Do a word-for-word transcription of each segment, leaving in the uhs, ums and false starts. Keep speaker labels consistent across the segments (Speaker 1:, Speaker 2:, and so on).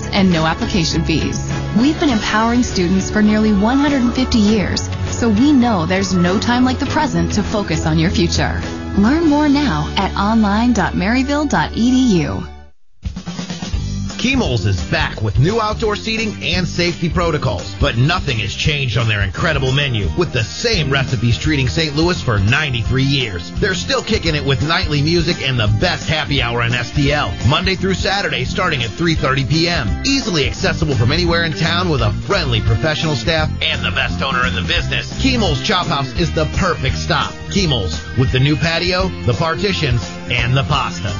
Speaker 1: exams, and no application fees. We've been empowering students for nearly one hundred fifty years, so we know there's no time like the present to focus on your future. Learn more now at online dot maryville dot e d u.
Speaker 2: Keimels is back with new outdoor seating and safety protocols, but nothing has changed on their incredible menu, with the same recipes treating Saint Louis for ninety-three years. They're still kicking it with nightly music and the best happy hour in S T L, Monday through Saturday starting at three thirty p.m. Easily accessible from anywhere in town with a friendly professional staff and the best owner in the business. Keimels Chop House is the perfect stop. Keimels, with the new patio, the partitions, and the pasta.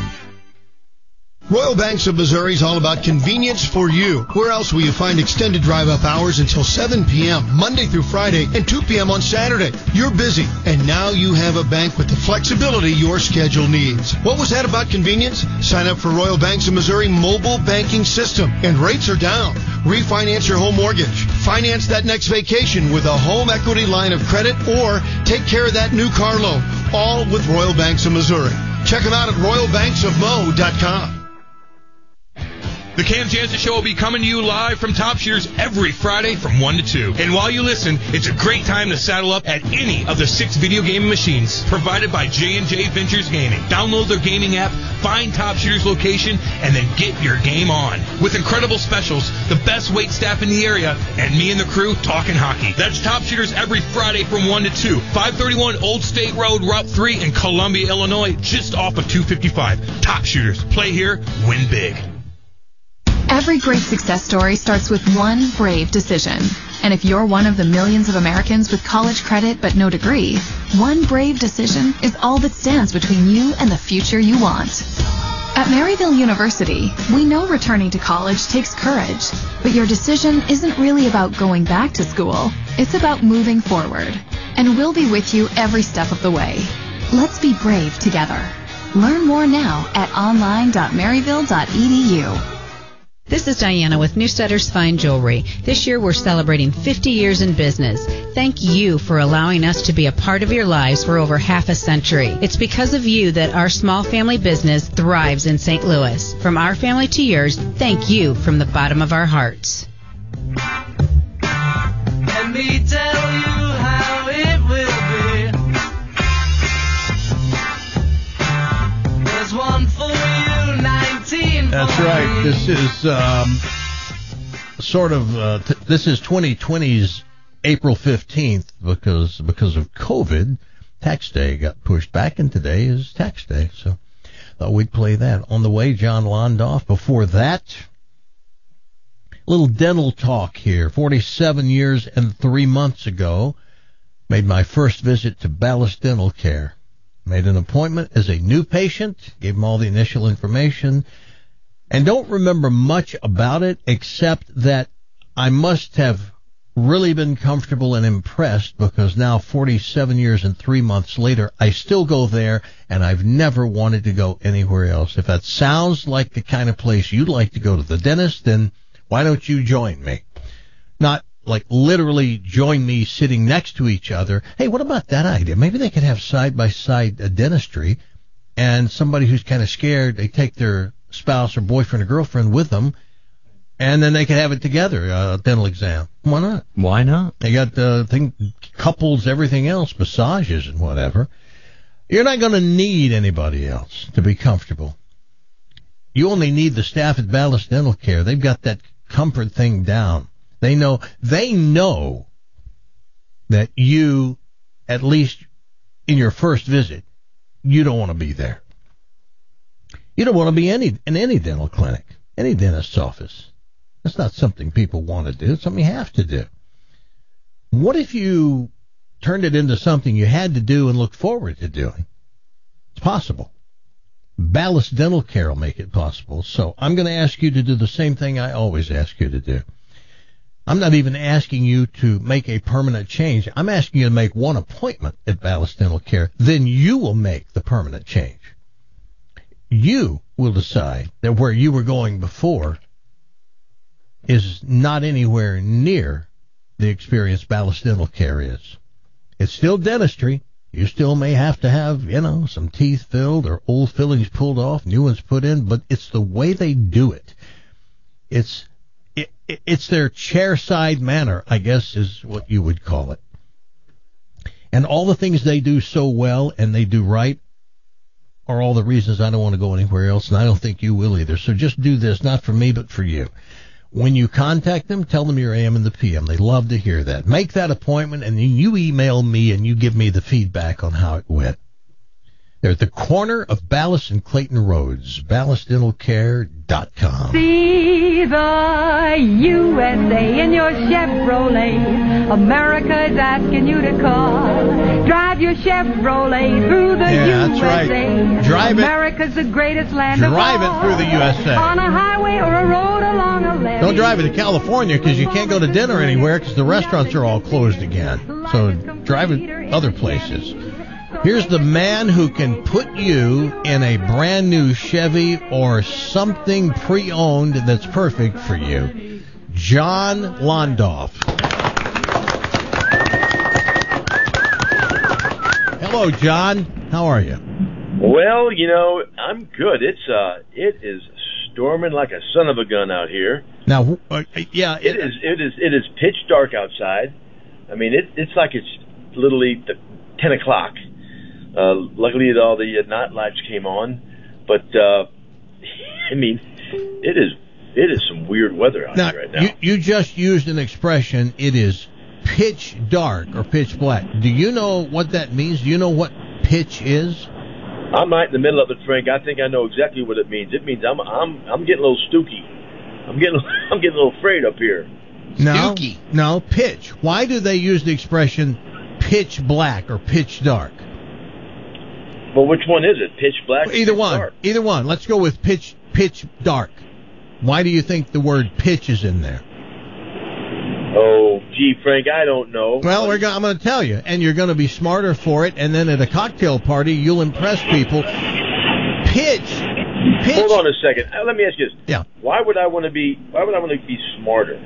Speaker 3: Royal Banks of Missouri is all about convenience for you. Where else will you find extended drive-up hours until seven p.m. Monday through Friday and two p.m. on Saturday? You're busy, and now you have a bank with the flexibility your schedule needs. What was that about convenience? Sign up for Royal Banks of Missouri mobile banking system, and rates are down. Refinance your home mortgage. Finance that next vacation with a home equity line of credit, or take care of that new car loan, all with Royal Banks of Missouri. Check them out at royal banks of mo dot com.
Speaker 4: The Cam Jansen Show will be coming to you live from Top Shooters every Friday from one to two. And while you listen, it's a great time to saddle up at any of the six video gaming machines provided by J and J Ventures Gaming. Download their gaming app, find Top Shooters location, and then get your game on. With incredible specials, the best wait staff in the area, and me and the crew talking hockey. That's Top Shooters every Friday from one to two. five thirty-one Old State Road, Route three in Columbia, Illinois, just off of two fifty-five. Top Shooters. Play here, win big.
Speaker 1: Every great success story starts with one brave decision. And if you're one of the millions of Americans with college credit but no degree, one brave decision is all that stands between you and the future you want. At Maryville University, we know returning to college takes courage, but your decision isn't really about going back to school. It's about moving forward. And we'll be with you every step of the way. Let's be brave together. Learn more now at online dot maryville dot e d u.
Speaker 5: This is Diana with Newstetter's Fine Jewelry. This year we're celebrating fifty years in business. Thank you for allowing us to be a part of your lives for over half a century. It's because of you that our small family business thrives in Saint Louis. From our family to yours, thank you from the bottom of our hearts.
Speaker 6: Let me tell you how it will be. There's one for you, nineteen.
Speaker 7: That's right. This is um, sort of uh, t- this is twenty twenty's April fifteenth because because of COVID. Tax day got pushed back, and today is tax day. So thought we'd play that. On the way, John Londoff. Before that, a little dental talk here. forty-seven years and three months ago, made my first visit to Ballast Dental Care. Made an appointment as a new patient, gave them all the initial information, and don't remember much about it except that I must have really been comfortable and impressed because now forty-seven years and three months later, I still go there and I've never wanted to go anywhere else. If that sounds like the kind of place you'd like to go to the dentist, then why don't you join me? Not like literally join me sitting next to each other. Hey, what about that idea? Maybe they could have side-by-side a dentistry, and somebody who's kind of scared, they take their spouse or boyfriend or girlfriend with them, and then they can have it together, a uh, dental exam. Why not?
Speaker 8: Why not?
Speaker 7: They got uh, thing, couples, everything else, massages and whatever. You're not going to need anybody else to be comfortable. You only need the staff at Ballast Dental Care. They've got that comfort thing down. They know, they know that you, at least in your first visit, you don't want to be there. You don't want to be any in any dental clinic, any dentist's office. That's not something people want to do. It's something you have to do. What if you turned it into something you had to do and looked forward to doing? It's possible. Ballast Dental Care will make it possible. So I'm going to ask you to do the same thing I always ask you to do. I'm not even asking you to make a permanent change. I'm asking you to make one appointment at Ballast Dental Care. Then you will make the permanent change. You will decide that where you were going before is not anywhere near the experience Ballast Dental Care is. It's still dentistry. You still may have to have, you know, some teeth filled or old fillings pulled off, new ones put in, but it's the way they do it. It's it, it, it's their chair-side manner, I guess, is what you would call it. And all the things they do so well and they do right are all the reasons I don't want to go anywhere else, and I don't think you will either. So just do this, not for me, but for you. When you contact them, tell them you're A M and the P M. They love to hear that. Make that appointment, and then you email me, and you give me the feedback on how it went. They're at the corner of Ballast and Clayton Roads, ballast dental care dot com.
Speaker 8: See the U S A in your Chevrolet. America is asking you to call. Drive your Chevrolet through the
Speaker 7: Yeah,
Speaker 8: U S A.
Speaker 7: that's right. Drive it.
Speaker 8: America's the greatest land of all.
Speaker 7: Drive it through the U S A.
Speaker 8: On a highway or a road along a levee.
Speaker 7: Don't drive it to California because you can't go to dinner anywhere because the restaurants are all closed again. So drive it other places. Here's the man who can put you in a brand new Chevy or something pre-owned that's perfect for you. John Londoff. Hello, John. How are you?
Speaker 9: Well, you know, I'm good. It's uh, it is storming like a son of a gun out here.
Speaker 7: Now, uh, yeah,
Speaker 9: it, it is. It is. It is pitch dark outside. I mean, it, it's like it's literally the ten o'clock. Uh, luckily, all the uh, night lights came on, but uh, I mean, it is it is some weird weather out
Speaker 7: now,
Speaker 9: here right now.
Speaker 7: You, you just used an expression. It is pitch dark or pitch black. Do you know what that means? Do you know what pitch is?
Speaker 9: I'm right in the middle of it, Frank. I think I know exactly what it means. It means I'm I'm I'm getting a little stooky. I'm getting I'm getting a little afraid up here.
Speaker 7: No, no, pitch. Why do they use the expression pitch black or pitch dark?
Speaker 9: Well, which one is it? Pitch black? Or
Speaker 7: Either
Speaker 9: pitch
Speaker 7: one.
Speaker 9: Dark?
Speaker 7: Either one. Let's go with pitch pitch dark. Why do you think the word pitch is in there?
Speaker 9: Oh, gee, Frank, I don't know.
Speaker 7: Well, we're go- I'm going to tell you, and you're going to be smarter for it. And then at a cocktail party, you'll impress people. Pitch. Pitch.
Speaker 9: Hold on a second. Uh, let me ask you this.
Speaker 7: Yeah.
Speaker 9: Why would I want to be? Why would I want to be smarter?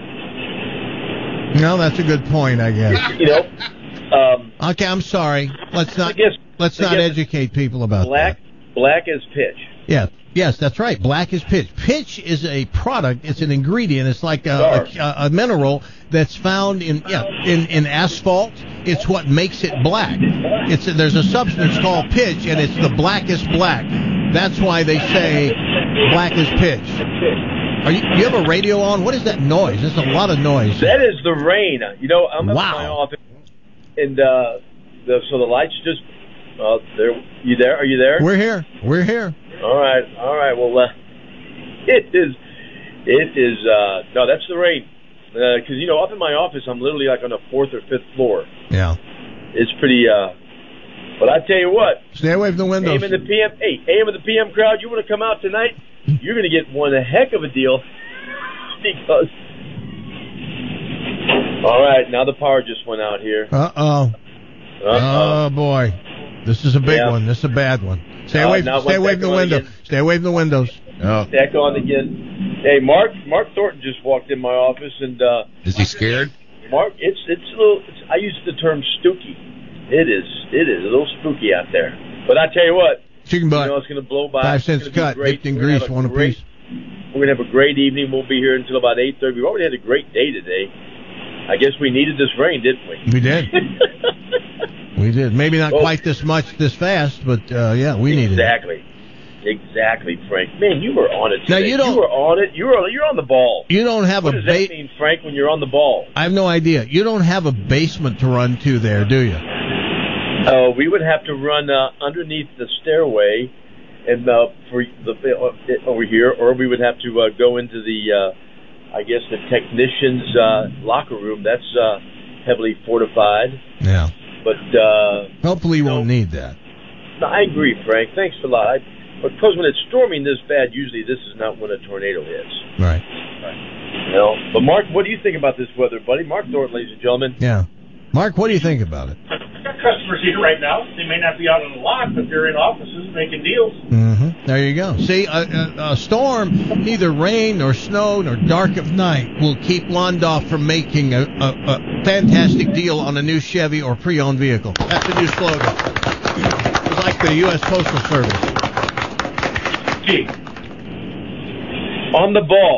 Speaker 7: No, that's a good point, I guess.
Speaker 9: You know. Um,
Speaker 7: okay, I'm sorry. Let's not.
Speaker 9: I guess,
Speaker 7: let's
Speaker 9: I
Speaker 7: not
Speaker 9: guess
Speaker 7: educate people about
Speaker 9: black,
Speaker 7: that.
Speaker 9: Black is pitch.
Speaker 7: Yeah. Yes, that's right. Black is pitch. Pitch is a product. It's an ingredient. It's like a, a, a mineral that's found in yeah in, in asphalt. It's what makes it black. It's a, there's a substance called pitch, and it's the blackest black. That's why they say black is pitch. Are you, you have a radio on? What is that noise? There's a lot of noise.
Speaker 9: That is the rain. You know, I'm
Speaker 7: wow.
Speaker 9: up in my office, and uh, the, so the lights just. Uh, there. You there? Are you there?
Speaker 7: We're here. We're here.
Speaker 9: All right. All right. Well, uh, it is. It is. Uh, no, that's the rain. Because uh, you know, up in my office, I'm literally like on the fourth or fifth floor.
Speaker 7: Yeah.
Speaker 9: It's pretty. Uh, but I tell you what.
Speaker 7: Stay away from the windows.
Speaker 9: A M and the P M. Hey, A M and the P M crowd, you want to come out tonight? You're going to get one heck of a deal. Because. All right. Now the power just went out here.
Speaker 7: Uh oh.
Speaker 9: Uh-oh.
Speaker 7: Oh boy. This is a big
Speaker 9: yeah.
Speaker 7: one. This is a bad one. Stay
Speaker 9: uh,
Speaker 7: away. Stay away from the window.
Speaker 9: Again.
Speaker 7: Stay away from the windows. Oh.
Speaker 9: Back on again. Hey, Mark. Mark Thornton just walked in my office, and uh,
Speaker 10: is he scared?
Speaker 9: Mark, it's it's a little. It's, I use the term stooky. It is. It is a little spooky out there. But I tell you what.
Speaker 7: Chicken butt.
Speaker 9: You know it's going to blow by.
Speaker 7: Five cents cut. Dipped in grease. One apiece.
Speaker 9: We're going to have a great evening. We'll be here until about eight thirty. We already had a great day today. I guess we needed this rain, didn't we?
Speaker 7: We did. We did. Maybe not well, quite this much this fast, but uh, yeah, we needed
Speaker 9: exactly. it. Exactly. Exactly, Frank. Man, you were on it today.
Speaker 7: Now you don't.
Speaker 9: You were on it. You were. You're on the ball.
Speaker 7: You don't have
Speaker 9: what
Speaker 7: a.
Speaker 9: What does that ba- mean, Frank? When you're on the ball?
Speaker 7: I have no idea. You don't have a basement to run to there, do you?
Speaker 9: Oh, uh, we would have to run uh, underneath the stairway, and uh, for the uh, over here, or we would have to uh, go into the. Uh, I guess the technician's uh, locker room. That's uh, heavily fortified.
Speaker 7: Yeah.
Speaker 9: But uh,
Speaker 7: hopefully you, you won't know, need that.
Speaker 9: No, I agree, Frank. Thanks a lot. I, because when it's storming this bad, usually this is not when a tornado hits.
Speaker 7: Right.
Speaker 9: Right. You know, but Mark, what do you think about this weather, buddy? Mark Thornton, ladies and gentlemen.
Speaker 7: Yeah. Mark, what do you think about it?
Speaker 11: I've got customers here right now. They may not be out on the lot, but they're in offices making deals.
Speaker 7: Mm-hmm. There you go. See, a, a, a storm, neither rain nor snow nor dark of night, will keep Londoff from making a, a, a fantastic deal on a new Chevy or pre-owned vehicle. That's the new slogan. It's like the U S Postal Service.
Speaker 9: Gee. On the ball.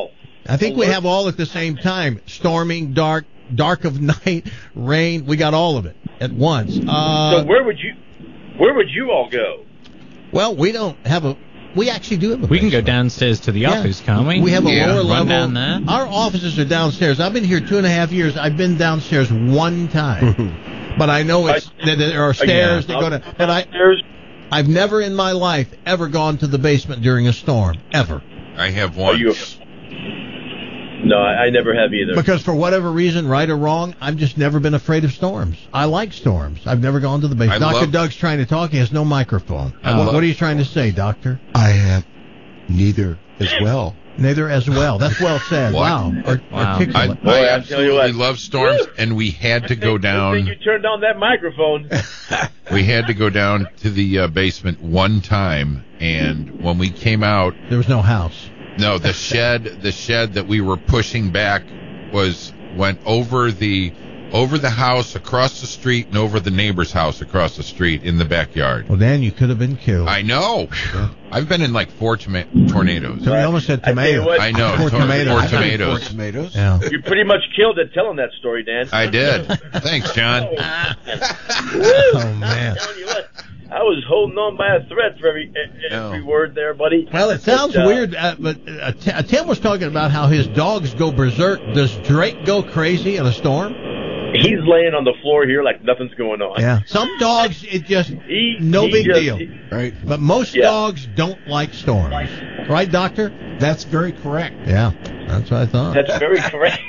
Speaker 7: I think we have all at the same time. Storming, dark, dark of night, rain. We got all of it at once. Uh,
Speaker 9: so where would you, where would you all go?
Speaker 7: Well, we don't have a. We actually do have a.
Speaker 10: We can go downstairs to the
Speaker 7: Yeah.
Speaker 10: office, can't we?
Speaker 7: We have a
Speaker 10: Yeah.
Speaker 7: lower
Speaker 10: Run
Speaker 7: level.
Speaker 10: down there.
Speaker 7: Our offices are downstairs. I've been here two and a half years. I've been downstairs one time, but I know it's that there are stairs that go to. And I, I've never in my life ever gone to the basement during a storm ever.
Speaker 12: I have one.
Speaker 9: You, no, I, I never have either.
Speaker 7: Because for whatever reason, right or wrong, I've just never been afraid of storms. I like storms. I've never gone to the basement.
Speaker 12: I
Speaker 7: Doctor
Speaker 12: love-
Speaker 7: Doug's trying to talk. He has no microphone.
Speaker 12: I
Speaker 7: What,
Speaker 12: love-
Speaker 7: what are you trying to say, Doctor?
Speaker 13: I have neither as well.
Speaker 7: Neither as well. That's well said.
Speaker 12: What?
Speaker 7: Wow. Ar-
Speaker 12: I,
Speaker 7: articulate.
Speaker 9: Boy,
Speaker 12: I
Speaker 9: I tell you
Speaker 12: absolutely
Speaker 9: what.
Speaker 12: love storms, and we had to go
Speaker 9: Good thing
Speaker 12: down.
Speaker 9: you turned on that microphone.
Speaker 12: We had to go down to the uh, basement one time, and when we came out,
Speaker 7: There was no house.
Speaker 12: no, the shed, the shed that we were pushing back was went over the over the house across the street and over the neighbor's house across the street in the backyard.
Speaker 7: Well, Dan, you could have been killed.
Speaker 12: I know. I've been in like four toma- tornadoes.
Speaker 7: So we almost said
Speaker 9: I tell you
Speaker 7: tomatoes.
Speaker 9: what-
Speaker 12: I know.
Speaker 7: Four
Speaker 12: tor-
Speaker 7: tomatoes.
Speaker 12: Four
Speaker 7: I think
Speaker 12: tomatoes.
Speaker 13: Four tomatoes.
Speaker 7: Yeah.
Speaker 9: You're pretty much killed at telling that story, Dan.
Speaker 12: I did. Thanks, John.
Speaker 7: Oh, man.
Speaker 9: I'm telling you what, I was holding on by a thread for every every
Speaker 12: No.
Speaker 9: word there, buddy.
Speaker 7: Well, it sounds
Speaker 9: But, uh,
Speaker 7: weird, uh, but uh, T- uh, Tim was talking about how his dogs go berserk. Does Drake go crazy in a storm?
Speaker 9: He's laying on the floor here like nothing's going on.
Speaker 7: Yeah. Some dogs, it just,
Speaker 9: He,
Speaker 7: no
Speaker 9: he
Speaker 7: big
Speaker 9: just-
Speaker 7: deal.
Speaker 9: he-
Speaker 13: Right.
Speaker 7: But most
Speaker 9: Yeah.
Speaker 7: dogs don't like storms. Right, Doctor?
Speaker 13: That's very correct.
Speaker 7: Yeah. That's what I thought.
Speaker 9: That's very correct.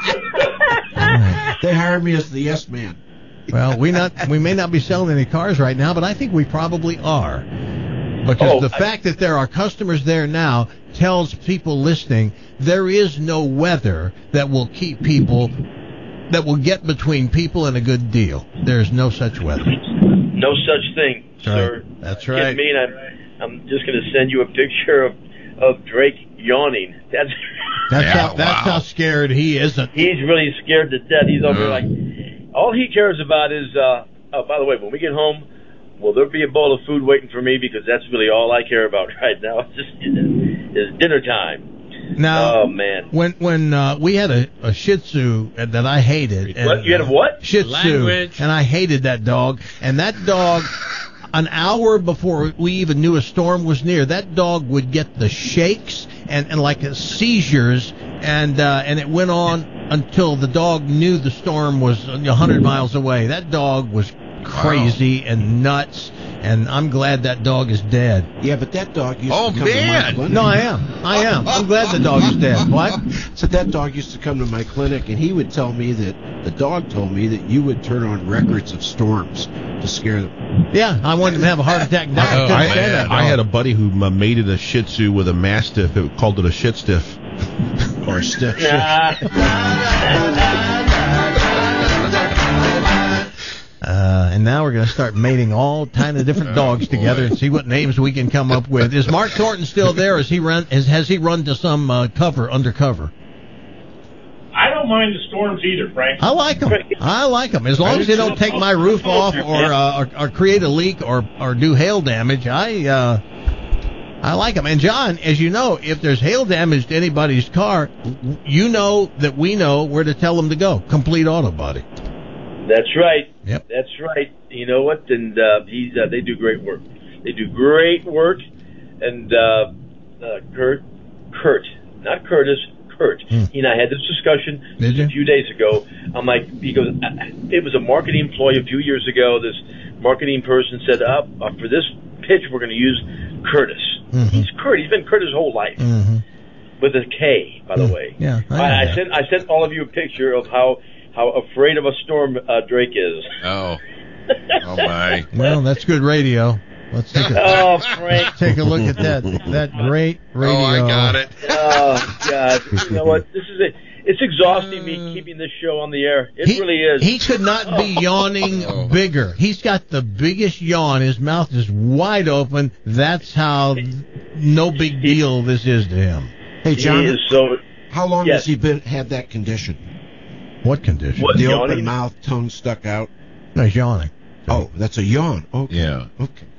Speaker 13: They hired me as the yes man.
Speaker 7: Well, we not we may not be selling any cars right now, but I think we probably are. Because
Speaker 9: Oh,
Speaker 7: the
Speaker 9: I-
Speaker 7: fact that there are customers there now tells people listening there is no weather that will keep people, that will get between people and a good deal. There's no such weather.
Speaker 9: No such thing,
Speaker 7: That's
Speaker 9: sir.
Speaker 7: right. That's
Speaker 9: Kidding
Speaker 7: right.
Speaker 9: me, and I'm, I'm just going to send you a picture of, of Drake yawning. That's
Speaker 7: That's
Speaker 12: Yeah,
Speaker 7: how that's
Speaker 12: wow.
Speaker 7: how scared he isn't.
Speaker 9: he's really scared to death. He's over
Speaker 12: Mm.
Speaker 9: like, all he cares about is. Uh, oh, by the way, when we get home, will there be a bowl of food waiting for me? Because that's really all I care about right now. It's just it's dinner time.
Speaker 7: Now,
Speaker 9: Oh man.
Speaker 7: when when uh, we had a, a Shih Tzu that I hated. And,
Speaker 9: What? You had a what?
Speaker 7: Shih Tzu,
Speaker 10: Language.
Speaker 7: and I hated that dog. And that dog, an hour before we even knew a storm was near, that dog would get the shakes and, and like a seizures, and uh, and it went on until the dog knew the storm was a hundred miles away. That dog was crazy and nuts, and I'm glad that dog is dead.
Speaker 13: Yeah, but that dog used
Speaker 12: Oh,
Speaker 13: to come
Speaker 12: man.
Speaker 13: to my clinic.
Speaker 7: No, I am. I am. I'm glad the dog is dead. What?
Speaker 13: So that dog used to come to my clinic, and he would tell me that the dog told me that you would turn on records of storms to scare them.
Speaker 7: Yeah, I wanted him to have a heart attack. Now I couldn't
Speaker 14: I,
Speaker 7: stand that
Speaker 14: I
Speaker 7: dog.
Speaker 14: had a buddy who uh, mated a Shih Tzu with a Mastiff. It called it a shit stiff.
Speaker 13: Or a stiff.
Speaker 7: Uh, and now we're going to start mating all kind of different dogs together and see what names we can come up with. Is Mark Thornton still there? Is he run? Is, has he run to some uh, cover, undercover?
Speaker 11: I don't mind the storms either, Frank.
Speaker 7: I like them. I like them. As long as they don't take my roof off or uh, or, or create a leak or or do hail damage, I uh, I like them. And John, as you know, if there's hail damage to anybody's car, you know that we know where to tell them to go. Complete Auto Body.
Speaker 9: That's right.
Speaker 7: Yep.
Speaker 9: That's right. You know what? And uh, he's uh, they do great work. They do great work. And uh, uh, Kurt, Kurt, not Curtis, Kurt.
Speaker 7: Hmm.
Speaker 9: He and I had this discussion
Speaker 7: Did you?
Speaker 9: a few days ago. I'm like, because it was a marketing employee a few years ago. This marketing person said, uh, uh, for this pitch, we're going to use Curtis.
Speaker 7: Mm-hmm.
Speaker 9: He's Kurt. He's been Kurt his whole life.
Speaker 7: Mm-hmm.
Speaker 9: With a K, by the way.
Speaker 7: Yeah, I know
Speaker 9: I, I
Speaker 7: that.
Speaker 9: sent I sent all of you a picture of how how afraid of a storm uh, Drake is.
Speaker 12: Oh. Oh, my.
Speaker 7: Well, that's good radio. Let's take a
Speaker 9: Oh, Frank.
Speaker 7: take a look at that that great radio.
Speaker 12: Oh, I got it.
Speaker 9: Oh God! You know what? This is it. It's exhausting me keeping this show on the air. It
Speaker 7: He-
Speaker 9: really is.
Speaker 7: He could not be yawning
Speaker 12: Oh.
Speaker 7: bigger. He's got the biggest yawn. His mouth is wide open. That's how no big deal this is to him.
Speaker 13: Hey, John,
Speaker 9: He is so.
Speaker 13: how long
Speaker 9: Yes.
Speaker 13: has he been had that condition?
Speaker 7: What condition?
Speaker 9: What,
Speaker 13: The
Speaker 9: yawning?
Speaker 13: open mouth, tongue stuck out.
Speaker 7: No, he's yawning.
Speaker 13: Oh, that's a yawn. Okay.
Speaker 12: Yeah.
Speaker 13: Okay.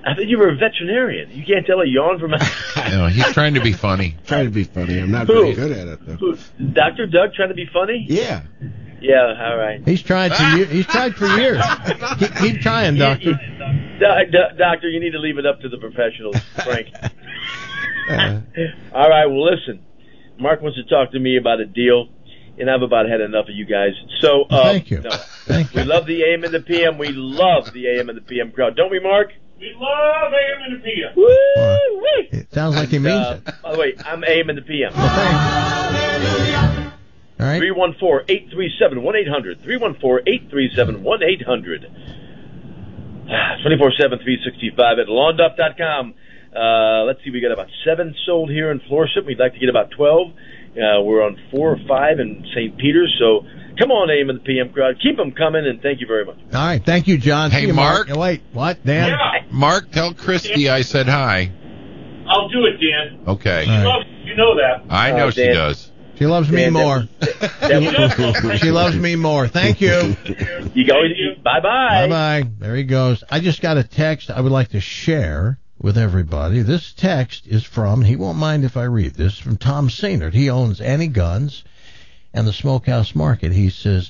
Speaker 9: I thought you were a veterinarian. You can't tell a yawn from a...
Speaker 12: No, he's trying to be funny.
Speaker 13: Trying to be funny. I'm not
Speaker 9: Who?
Speaker 13: very good at it, though.
Speaker 9: Who? Doctor Doug trying to be funny?
Speaker 13: Yeah.
Speaker 9: Yeah, all right.
Speaker 7: He's tried for years. He's tried for years. Keep, keep trying, Doctor.
Speaker 9: Do- do- doctor, you need to leave it up to the professionals, Frank.
Speaker 13: Uh,
Speaker 9: All right, well, listen. Mark wants to talk to me about a deal, and I've about had enough of you guys. So, uh,
Speaker 7: Thank you.
Speaker 9: No,
Speaker 7: Thank
Speaker 9: we
Speaker 7: you.
Speaker 9: love the A M and the P M. We love the A M and the P M crowd. Don't we, Mark?
Speaker 11: We love A M and the P M.
Speaker 9: Woo! Woo!
Speaker 7: It sounds like he means
Speaker 9: Uh,
Speaker 7: it.
Speaker 9: by the way, I'm A M and the P M.
Speaker 7: All right.
Speaker 9: three one four, eight three seven, one eight hundred. three one four, eight three seven, one eight hundred. twenty-four seven, three sixty-five at lawn duff dot com. Uh, let's see, we got about seven sold here in Florissant. We'd like to get about twelve. Uh, we're on four or five in Saint Peter's. So come on, A M and the P M crowd. Keep them coming, and thank you very much.
Speaker 7: All right. Thank you, John.
Speaker 12: Hey,
Speaker 7: See you,
Speaker 12: Mark.
Speaker 7: Oh, wait, what, Dan?
Speaker 11: Yeah,
Speaker 12: Mark, tell Christy I said hi.
Speaker 11: I'll do it, Dan.
Speaker 12: Okay.
Speaker 11: She
Speaker 7: All right.
Speaker 11: loves you. You know that.
Speaker 12: I know
Speaker 9: Uh,
Speaker 12: she
Speaker 9: Dan.
Speaker 12: does.
Speaker 7: She loves me
Speaker 9: Dan, that
Speaker 7: more.
Speaker 9: That was-
Speaker 7: She loves me more. Thank you.
Speaker 9: you go. Bye bye.
Speaker 7: Bye-bye. There he goes. I just got a text I would like to share with everybody. This text is from, he won't mind if I read this, from Tom Sainert. He owns Any Guns and the Smokehouse Market. He says,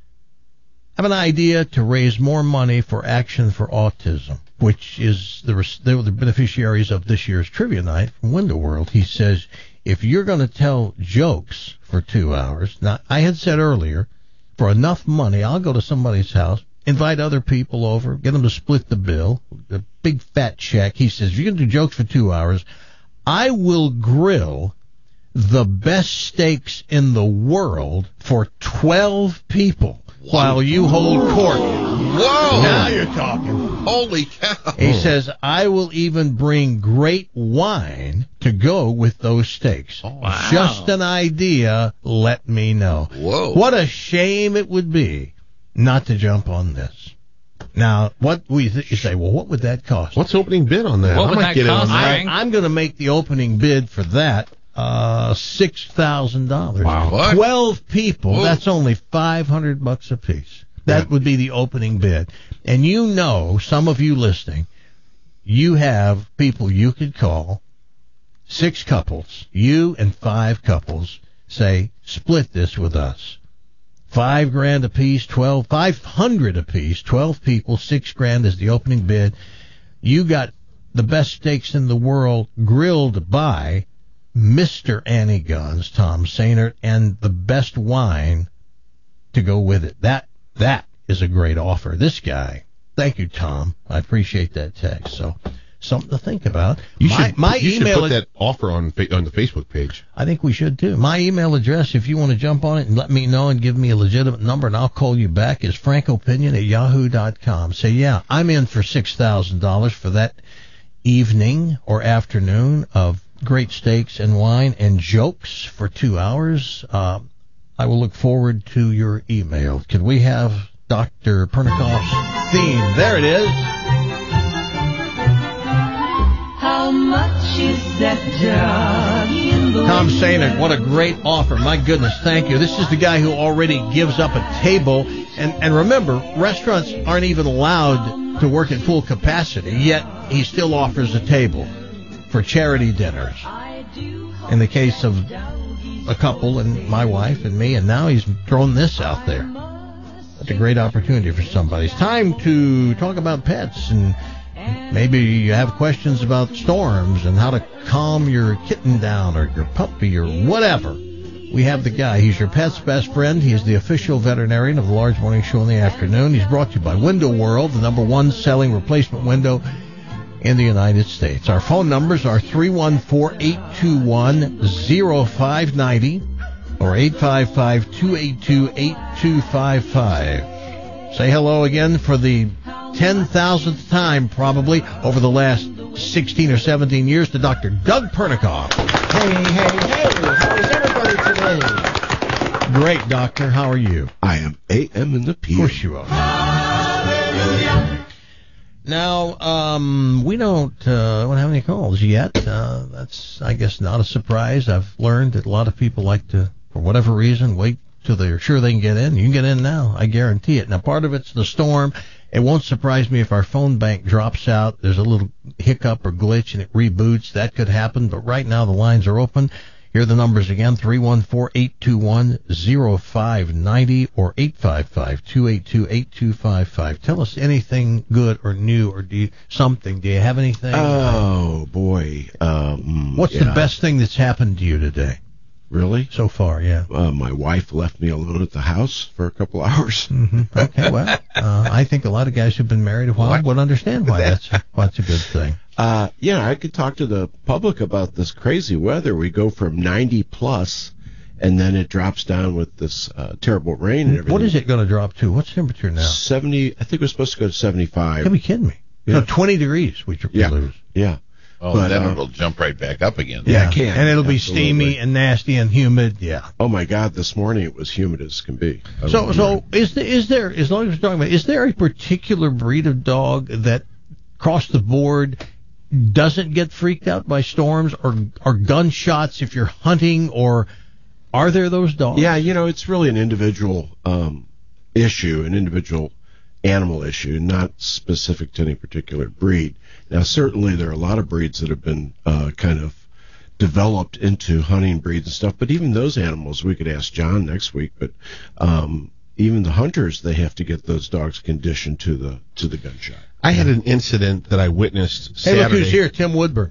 Speaker 7: I have an idea to raise more money for Action for Autism, which is the, they were the beneficiaries of this year's trivia night from Window World. He says, if you're going to tell jokes for two hours, now I had said earlier, for enough money, I'll go to somebody's house, invite other people over, get them to split the bill, a big fat check. He says, if you're going to do jokes for two hours, I will grill the best steaks in the world for twelve people while you hold court.
Speaker 12: Whoa!
Speaker 7: Now you're talking.
Speaker 12: Holy cow!
Speaker 7: He says, I will even bring great wine to go with those steaks.
Speaker 12: Oh, wow.
Speaker 7: Just an idea, let me know.
Speaker 12: Whoa.
Speaker 7: What a shame it would be not to jump on this. Now, what we th- you say, well, what would that cost?
Speaker 14: What's the opening bid on that?
Speaker 10: What
Speaker 14: I
Speaker 10: would
Speaker 14: might
Speaker 10: that
Speaker 14: get in
Speaker 10: cost,
Speaker 14: on that.
Speaker 10: Frank?
Speaker 7: I'm going to make the opening bid for that uh six thousand dollars.
Speaker 14: Wow.
Speaker 12: What?
Speaker 7: Twelve people.
Speaker 12: Whoa.
Speaker 7: That's only five hundred bucks a piece. That
Speaker 14: Yeah.
Speaker 7: would be the opening bid. And you know, some of you listening, you have people you could call, six couples, you and five couples, say, split this with us. Five grand a piece, twelve, five hundred a piece, twelve people, six grand is the opening bid. You got the best steaks in the world grilled by Mister Any Guns, Tom Sainert, and the best wine to go with it. That that is a great offer. This guy, thank you, Tom. I appreciate that text. So something to think about.
Speaker 14: You
Speaker 7: my
Speaker 14: should,
Speaker 7: my
Speaker 14: you should
Speaker 7: email
Speaker 14: put
Speaker 7: ad-
Speaker 14: that offer on fa- on the Facebook page.
Speaker 7: I think we should too. My email address, if you want to jump on it and let me know and give me a legitimate number and I'll call you back, is frankopinion at yahoo dot com. Say, yeah, I'm in for six thousand dollars for that evening or afternoon of great steaks and wine and jokes for two hours. Uh, I will look forward to your email. Can we have Doctor Pernikoff's theme? There it is.
Speaker 6: How much is that dog in the
Speaker 7: Tom
Speaker 6: window?
Speaker 7: Sainert, what a great offer. My goodness, thank you. This is the guy who already gives up a table. And, and remember, restaurants aren't even allowed to work at full capacity, yet he still offers a table for charity dinners. In the case of a couple and my wife and me, and now he's thrown this out there. That's a great opportunity for somebody. It's time to talk about pets, and maybe you have questions about storms and how to calm your kitten down or your puppy or whatever. We have the guy. He's your pet's best friend. He is the official veterinarian of the Large Morning Show in the afternoon. He's brought to you by Window World, the number one selling replacement window in the United States. Our phone numbers are three one four, eight two one, zero five nine zero or eight five five, two eight two, eight two five five. Say hello again for the ten thousandth time probably over the last sixteen or seventeen years to Doctor Doug Pernikoff.
Speaker 13: Hey, hey, hey, how is everybody today?
Speaker 7: Great, Doctor. How are you?
Speaker 13: I am A M in the P M.
Speaker 7: Of course you are. Now, um, we don't, uh, don't have any calls yet. Uh, that's, I guess, not a surprise. I've learned that a lot of people like to, for whatever reason, wait till they're sure they can get in. You can get in now. I guarantee it. Now, part of it's the storm. It won't surprise me if our phone bank drops out. There's a little hiccup or glitch and it reboots. That could happen, but right now the lines are open. Here are the numbers again, three one four, eight two one, zero five nine zero or eight five five, two eight two, eight two five five. Tell us anything good or new or do you, something. Do you have anything?
Speaker 13: Oh, boy. Um,
Speaker 7: What's
Speaker 13: yeah.
Speaker 7: the best thing that's happened to you today?
Speaker 13: Really?
Speaker 7: So far, yeah.
Speaker 13: Uh, my wife left me alone at the house for a couple hours.
Speaker 7: Mm-hmm. Okay, well, uh, I think a lot of guys who've been married a while what? would understand why that's, why that's a good thing.
Speaker 13: Uh, yeah, I could talk to the public about this crazy weather. We go from ninety plus, and then it drops down with this uh, terrible rain and everything.
Speaker 7: What is it going to drop to? What's the temperature now?
Speaker 13: seventy. I think we're supposed to go to seventy-five.
Speaker 7: You gotta be kidding me.
Speaker 13: Yeah.
Speaker 7: No, twenty degrees we
Speaker 13: yeah.
Speaker 7: lose.
Speaker 13: Yeah.
Speaker 12: Oh,
Speaker 13: but,
Speaker 12: then
Speaker 13: uh,
Speaker 12: it'll jump right back up again.
Speaker 13: Yeah,
Speaker 7: Yeah,
Speaker 13: it can.
Speaker 7: and it'll be
Speaker 13: Absolutely.
Speaker 7: steamy and nasty and humid. Yeah.
Speaker 13: Oh my God! This morning it was humid as can be. I
Speaker 7: So,
Speaker 13: was
Speaker 7: so
Speaker 13: wondering.
Speaker 7: is there, is there, as long as we're talking about, is there a particular breed of dog that, across the board, doesn't get freaked out by storms or or gunshots if you're hunting, or are there those dogs?
Speaker 13: Yeah, you know, it's really an individual um, issue, an individual animal issue, not specific to any particular breed. Now, certainly there are a lot of breeds that have been uh, kind of developed into hunting breeds and stuff, but even those animals, we could ask John next week, but um, even the hunters, they have to get those dogs conditioned to the to the gunshot.
Speaker 14: I had an incident that I witnessed
Speaker 7: Hey,
Speaker 14: Saturday.
Speaker 7: look who's here, Tim Woodburn.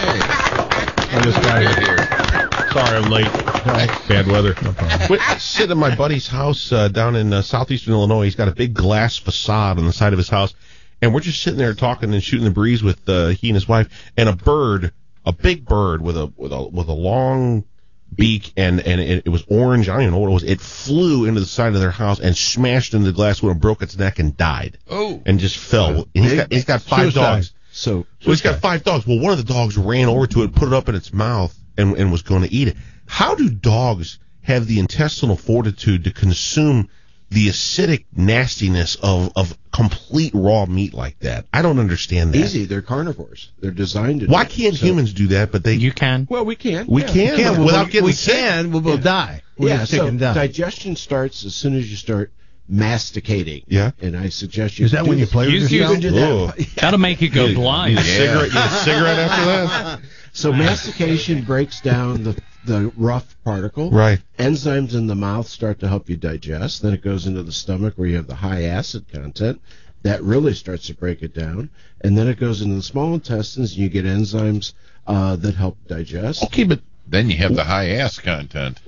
Speaker 14: Oh, this guy here. Sorry, I'm late. Bad weather. Wait, sitting at my buddy's house uh, down in uh, southeastern Illinois. He's got a big glass facade on the side of his house, and we're just sitting there talking and shooting the breeze with uh, he and his wife, and a bird, a big bird with a with a with a long beak, and and it, it was orange. I don't even know what it was. It flew into the side of their house and smashed into the glass window, broke its neck, and died.
Speaker 12: Oh,
Speaker 14: and just fell. And he's got he's got five
Speaker 7: Suicide.
Speaker 14: dogs.
Speaker 13: So,
Speaker 14: So he's got five dogs. Well, one of the dogs ran over to it, put it up in its mouth, and, and was going to eat it. How do dogs have the intestinal fortitude to consume the acidic nastiness of, of complete raw meat like that? I don't understand that.
Speaker 13: easy, they're carnivores. They're designed to.
Speaker 14: Why
Speaker 13: do it.
Speaker 14: can't
Speaker 13: So-
Speaker 14: humans do that? But they
Speaker 10: You can.
Speaker 13: Well, we can.
Speaker 14: we
Speaker 13: yeah.
Speaker 14: can,
Speaker 7: We can,
Speaker 14: without
Speaker 7: we,
Speaker 14: getting
Speaker 7: we
Speaker 14: sick.
Speaker 7: can, we'll, we'll
Speaker 13: Yeah.
Speaker 7: die. We'll
Speaker 13: yeah,
Speaker 7: get sick
Speaker 13: so
Speaker 7: and die.
Speaker 13: digestion starts as soon as you start masticating.
Speaker 14: Yeah.
Speaker 13: And I suggest you
Speaker 7: Is that
Speaker 13: do
Speaker 7: when you
Speaker 13: this.
Speaker 7: play with
Speaker 10: You- you
Speaker 7: yourself?
Speaker 10: can do
Speaker 14: that.
Speaker 13: Yeah.
Speaker 10: That'll make you go
Speaker 14: Need a-
Speaker 10: blind.
Speaker 14: Need a cigarette, need a cigarette after that?
Speaker 13: So mastication breaks down the the rough particle.
Speaker 14: Right.
Speaker 13: Enzymes in the mouth start to help you digest. Then it goes into the stomach where you have the high acid content. That really starts to break it down. And then it goes into the small intestines and you get enzymes uh, that help digest.
Speaker 14: Okay, but
Speaker 12: then you have the high ass content.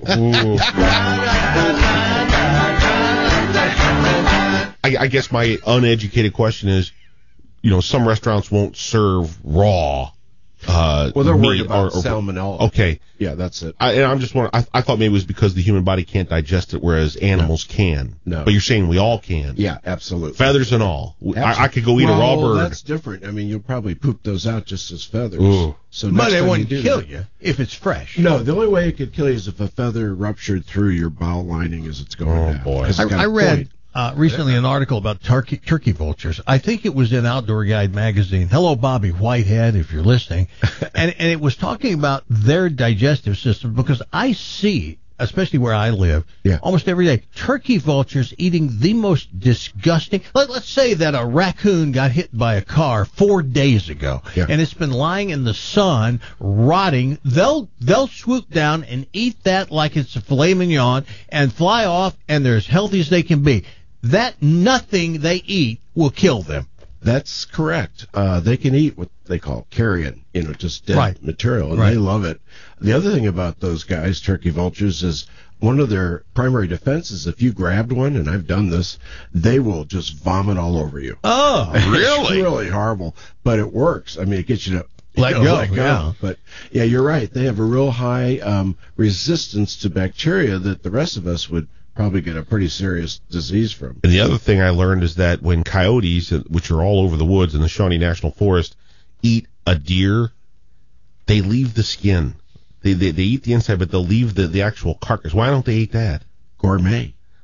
Speaker 14: I, I guess my uneducated question is, you know, some restaurants won't serve raw. Uh,
Speaker 13: Well, they're
Speaker 14: meat
Speaker 13: worried about
Speaker 14: or, or,
Speaker 13: salmonella.
Speaker 14: Okay.
Speaker 13: Yeah, that's it.
Speaker 14: I, and I'm just wondering, I, I thought maybe it was because the human body can't digest it, whereas animals can.
Speaker 13: No.
Speaker 14: But you're saying we all can.
Speaker 13: Yeah, absolutely.
Speaker 14: Feathers and all. I, I could go eat
Speaker 13: well,
Speaker 14: a raw bird.
Speaker 13: That's different. I mean, you'll probably poop those out just as feathers.
Speaker 14: Ooh.
Speaker 13: So
Speaker 7: But
Speaker 13: next
Speaker 7: it
Speaker 13: time
Speaker 7: wouldn't
Speaker 13: you do
Speaker 7: kill
Speaker 13: that-
Speaker 7: you if it's fresh.
Speaker 13: No, the only way it could kill you is if a feather ruptured through your bowel lining as it's going
Speaker 14: Oh,
Speaker 13: down.
Speaker 14: boy.
Speaker 13: 'Cause it's
Speaker 7: I,
Speaker 13: got
Speaker 7: I
Speaker 13: a
Speaker 7: read
Speaker 13: point.
Speaker 7: uh, recently an article about turkey, turkey vultures. I think it was in Outdoor Guide magazine. Hello, Bobby Whitehead, if you're listening. and and it was talking about their digestive system because I see, especially where I live,
Speaker 13: Yeah.
Speaker 7: almost every day, turkey vultures eating the most disgusting. Let, let's say that a raccoon got hit by a car four days ago,
Speaker 13: Yeah.
Speaker 7: and it's been lying in the sun, rotting. They'll they'll swoop down and eat that like it's a filet mignon and fly off, and they're as healthy as they can be. That nothing they eat will kill them.
Speaker 13: That's correct. Uh, they can eat what they call carrion, you know, just dead
Speaker 7: Right.
Speaker 13: material, and
Speaker 7: Right.
Speaker 13: they love it. The other thing about those guys, turkey vultures, is one of their primary defenses. If you grabbed one, and I've done this, they will just vomit all over you.
Speaker 7: Oh,
Speaker 13: It's really horrible, but it works. I mean, it gets you to
Speaker 7: Let
Speaker 13: you know,
Speaker 7: go,
Speaker 13: let
Speaker 7: yeah.
Speaker 13: But yeah, you're right. They have a real high um, resistance to bacteria that the rest of us would probably get a pretty serious disease from.
Speaker 14: And the other thing I learned is that when coyotes, which are all over the woods in the Shawnee National Forest, eat a deer, they leave the skin. They they, they eat the inside, but they'll leave the, the actual carcass. Why don't they eat that?
Speaker 13: Gourmet.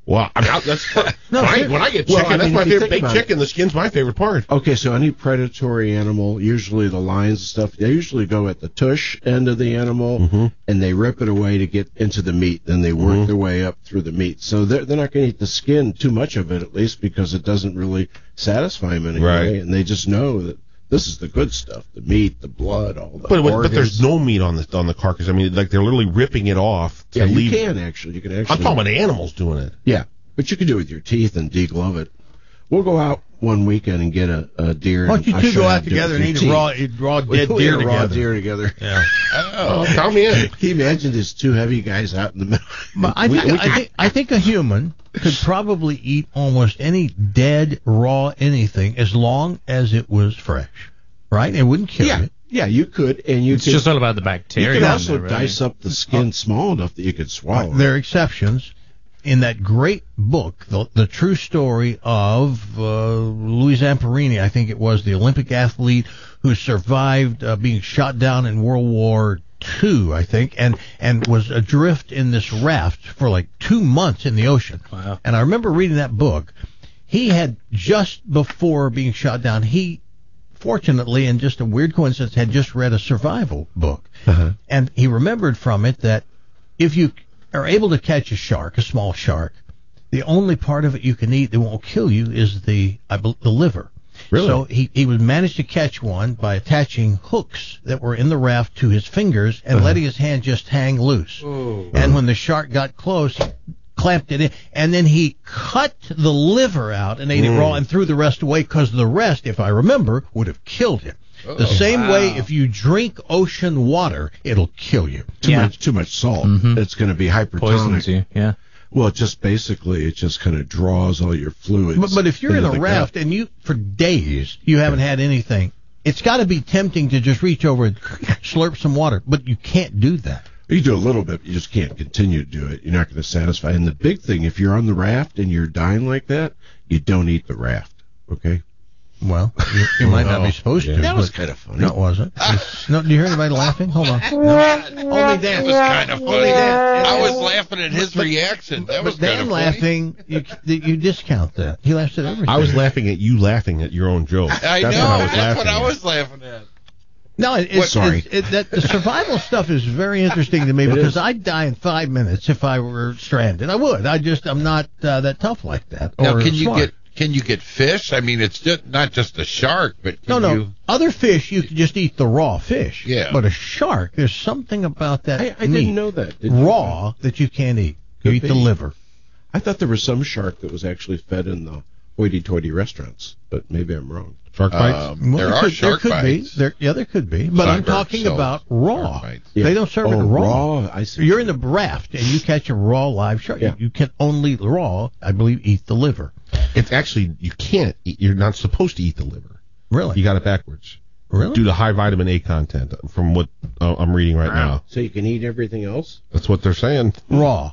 Speaker 14: Well, I mean, that's
Speaker 3: No,
Speaker 14: when, I,
Speaker 3: ser-
Speaker 14: when I get
Speaker 13: Well,
Speaker 14: chicken,
Speaker 13: I
Speaker 14: that's
Speaker 13: mean,
Speaker 14: my
Speaker 13: if you
Speaker 14: favorite.
Speaker 13: think
Speaker 14: Baked
Speaker 13: about
Speaker 14: chicken, the skin's my favorite part.
Speaker 13: Okay, so any predatory animal, usually the lions and stuff, they usually go at the tush end of the animal,
Speaker 14: Mm-hmm.
Speaker 13: and they rip it away to get into the meat. Then they work
Speaker 14: Mhm.
Speaker 13: their way up through the meat. So they're, they're not going to eat the skin, too much of it at least, because it doesn't really satisfy them in any
Speaker 14: Right.
Speaker 13: way. And they just know that this is the good stuff, the meat, the blood, all the
Speaker 14: But, but
Speaker 13: organs.
Speaker 14: but there's no meat on the on the carcass. I mean, like they're literally ripping it off to
Speaker 13: Yeah, you
Speaker 14: leave.
Speaker 13: can actually. You can actually.
Speaker 14: I'm talking about animals doing it.
Speaker 13: Yeah, but you can do it with your teeth and deglove it. We'll go out one weekend and get a, a deer.
Speaker 7: Why don't you
Speaker 13: and I'll
Speaker 7: two
Speaker 13: show
Speaker 7: go
Speaker 13: how
Speaker 7: out
Speaker 13: to do it
Speaker 7: together
Speaker 13: with
Speaker 7: and
Speaker 13: your
Speaker 7: eat a
Speaker 13: teeth.
Speaker 7: raw, eat raw dead
Speaker 13: We'll eat
Speaker 7: deer
Speaker 13: a raw
Speaker 7: together?
Speaker 13: deer together.
Speaker 7: Yeah.
Speaker 14: Oh, count me in.
Speaker 13: Can you imagine these two heavy guys out in the middle?
Speaker 7: But I
Speaker 13: We-
Speaker 7: think,
Speaker 13: we
Speaker 7: I
Speaker 13: could-
Speaker 7: think I think a human could probably eat almost any dead, raw anything as long as it was fresh, right? It wouldn't kill
Speaker 13: yeah,
Speaker 7: you.
Speaker 13: yeah, you could, and you
Speaker 10: It's
Speaker 13: could.
Speaker 10: just all about the
Speaker 13: you
Speaker 10: bacteria.
Speaker 13: could
Speaker 10: in
Speaker 13: also
Speaker 10: there, really.
Speaker 13: dice up the skin small enough that you could swallow. it.
Speaker 7: There are exceptions. In that great book, the, the true story of uh, Louis Zamperini, I think it was, the Olympic athlete who survived uh, being shot down in World War Two, I think, and and was adrift in this raft for like two months in the ocean.
Speaker 10: Wow.
Speaker 7: And I remember reading that book. He had just before being shot down, he fortunately, and just a weird coincidence, had just read a survival book,
Speaker 13: Uh-huh.
Speaker 7: and he remembered from it that if you are able to catch a shark, a small shark, the only part of it you can eat that won't kill you is the I bel the liver.
Speaker 14: Really?
Speaker 7: So he, he would manage to catch one by attaching hooks that were in the raft to his fingers and letting his hand just hang loose. And when the shark got close, he clamped it in, and then he cut the liver out and ate it raw and threw the rest away because the rest, if I remember, would have killed him. The same way, if you drink ocean water, it'll kill you.
Speaker 13: Too
Speaker 10: Yeah.
Speaker 13: much, too much salt.
Speaker 10: Mhm.
Speaker 13: It's going to be hypertonic.
Speaker 10: Poisons you. Yeah.
Speaker 13: Well, it just basically, it just kind of draws all your fluids.
Speaker 7: But, but if you're in
Speaker 13: into
Speaker 7: a
Speaker 13: the
Speaker 7: raft
Speaker 13: gut.
Speaker 7: and you, for days, you haven't had anything, it's got to be tempting to just reach over and slurp some water, but you can't do that.
Speaker 13: You do a little bit, but you just can't continue to do it. You're not going to satisfy. And the big thing, if you're on the raft and you're dying like that, you don't eat the raft. Okay?
Speaker 7: Well, you, you might not be supposed to.
Speaker 13: That was
Speaker 7: but-
Speaker 13: kind of funny.
Speaker 7: No, it wasn't. It's- no, do you hear anybody laughing? Hold on. No. Only Dan.
Speaker 12: That was kind of
Speaker 7: Only
Speaker 12: funny.
Speaker 7: Dan.
Speaker 12: I was laughing at his
Speaker 7: But-
Speaker 12: reaction. That
Speaker 7: But
Speaker 12: was kind
Speaker 7: Dan
Speaker 12: of
Speaker 7: laughing, you, you discount that. He laughs at everything.
Speaker 14: I was laughing at you laughing at your own joke.
Speaker 12: I
Speaker 14: That's
Speaker 12: know.
Speaker 14: what I was
Speaker 12: That's
Speaker 14: laughing
Speaker 12: what I
Speaker 14: at.
Speaker 12: was laughing at.
Speaker 7: No, it, it's,
Speaker 13: Sorry.
Speaker 7: it's, it, that the survival stuff is very interesting to me because
Speaker 13: is.
Speaker 7: I'd die in five minutes if I were stranded. I would. I just I'm not uh, that tough like that.
Speaker 12: Now,
Speaker 7: or
Speaker 12: can you
Speaker 7: smart.
Speaker 12: get can you get fish? I mean, it's just not just a shark, but can
Speaker 7: No, no.
Speaker 12: you?
Speaker 7: Other fish you can just eat the raw fish.
Speaker 12: Yeah.
Speaker 7: But a shark, there's something about that
Speaker 13: I, I
Speaker 7: meat,
Speaker 13: didn't know that. Did you?
Speaker 7: raw that you can't eat. You
Speaker 13: Could
Speaker 7: eat
Speaker 13: be.
Speaker 7: the liver.
Speaker 13: I thought there was some shark that was actually fed in the hoity-toity restaurants, but maybe I'm wrong.
Speaker 14: Shark bites?
Speaker 12: Um,
Speaker 7: Well,
Speaker 12: there
Speaker 7: there
Speaker 12: are
Speaker 7: could,
Speaker 12: shark
Speaker 7: there could
Speaker 12: bites.
Speaker 7: be. There, yeah, there could be. But I'm
Speaker 12: Sunbird
Speaker 7: talking
Speaker 12: sells
Speaker 7: about raw.
Speaker 12: shark bites.
Speaker 7: They don't serve
Speaker 13: oh,
Speaker 7: it raw.
Speaker 13: raw. I see.
Speaker 7: You're in the raft and you catch a raw live shark.
Speaker 13: Yeah.
Speaker 7: You can only raw, I believe, eat the liver.
Speaker 14: It's actually, you can't eat, you're not supposed to eat the liver.
Speaker 7: Really?
Speaker 14: You got it backwards.
Speaker 7: Really?
Speaker 14: Due to high vitamin A content, from what uh, I'm reading right now.
Speaker 13: So you can eat everything else?
Speaker 14: That's what they're saying.
Speaker 7: Raw.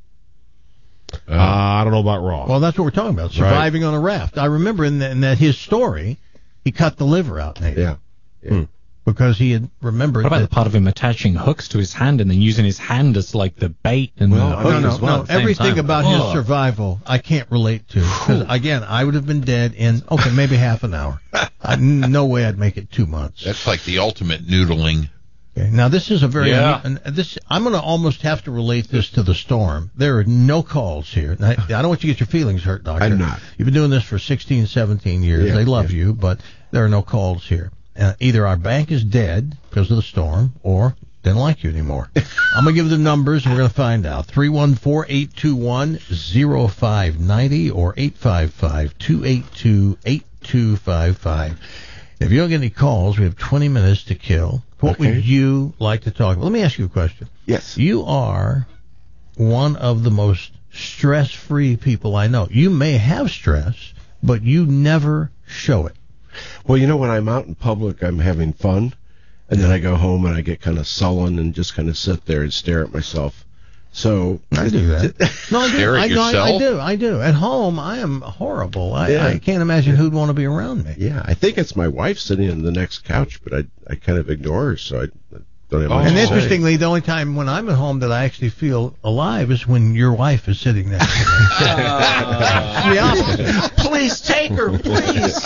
Speaker 14: Uh, I don't know about raw.
Speaker 7: Well, that's what we're talking about. Surviving on a raft. I remember in, the, in that his story, he cut the liver out and ate it.
Speaker 13: Yeah. yeah.
Speaker 14: Hmm.
Speaker 7: Because he had remembered
Speaker 10: What about
Speaker 7: that.
Speaker 10: the part of him attaching hooks to his hand and then using his hand as like the bait and
Speaker 13: Well,
Speaker 10: the
Speaker 13: I
Speaker 10: hook
Speaker 7: No, no,
Speaker 10: as well
Speaker 7: no.
Speaker 10: at the same
Speaker 7: Everything
Speaker 10: time?
Speaker 7: about
Speaker 10: Oh.
Speaker 7: his survival, I can't relate to. Because, again, I would have been dead in, okay, maybe half an hour. I, no way I'd make it two months.
Speaker 12: That's like the ultimate noodling.
Speaker 7: Okay. Now, this is a very,
Speaker 10: Yeah.
Speaker 7: and this, I'm going to almost have to relate this to the storm. There are no calls here. Now, I don't want you to get your feelings hurt, Doctor.
Speaker 13: I'm not.
Speaker 7: You've been doing this for sixteen, seventeen years.
Speaker 13: Yeah,
Speaker 7: they love
Speaker 13: yeah.
Speaker 7: you, but there are no calls here. Uh, either our bank is dead because of the storm, or they don't like you anymore. I'm going to give the numbers, and we're going to find out. three one four, eight two one, zero five nine zero or eight five five, two eight two, eight two five five. If you don't get any calls, we have twenty minutes to kill. What
Speaker 13: Okay.
Speaker 7: would you like to talk about? Let me ask you a question.
Speaker 13: Yes.
Speaker 7: You are one of the most stress-free people I know. You may have stress, but you never show it.
Speaker 13: Well, you know, when I'm out in public, I'm having fun, and then I go home and I get kind of sullen and just kind of sit there and stare at myself. So
Speaker 7: I do that. No, I do.
Speaker 12: Stare at
Speaker 7: I, no, I, I
Speaker 12: yourself?
Speaker 7: do. I do. At home, I am horrible. I,
Speaker 13: Yeah.
Speaker 7: I can't imagine who'd want to be around me.
Speaker 13: Yeah, I think it's my wife sitting on the next couch, but I I kind of ignore her, so I Don't have
Speaker 7: Oh.
Speaker 13: much
Speaker 7: And
Speaker 13: to say.
Speaker 7: interestingly, the only time when I'm at home that I actually feel alive is when your wife is sitting next to me. It's the opposite.
Speaker 13: Please take her, please.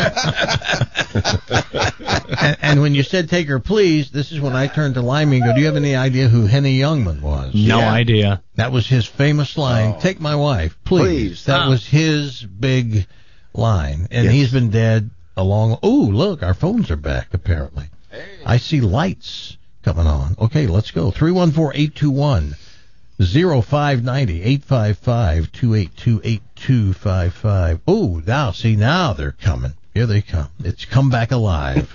Speaker 7: and, and when you said take her, please, this is when I turned to Limey and go, do you have any idea who Henny Youngman was?
Speaker 10: No
Speaker 7: Yeah.
Speaker 10: idea.
Speaker 7: That was his famous line,
Speaker 13: Oh.
Speaker 7: take my wife, please.
Speaker 13: Please.
Speaker 7: That
Speaker 13: Ah.
Speaker 7: was his big line. And
Speaker 13: Yes.
Speaker 7: he's been dead a long... Ooh, look, our phones are back, apparently. I see lights coming on. Okay, let's go. three one four, eight two one, oh five nine oh, eight five five, two eight two, eight two five five. Oh, now, see, now they're coming. Here they come. It's come back alive.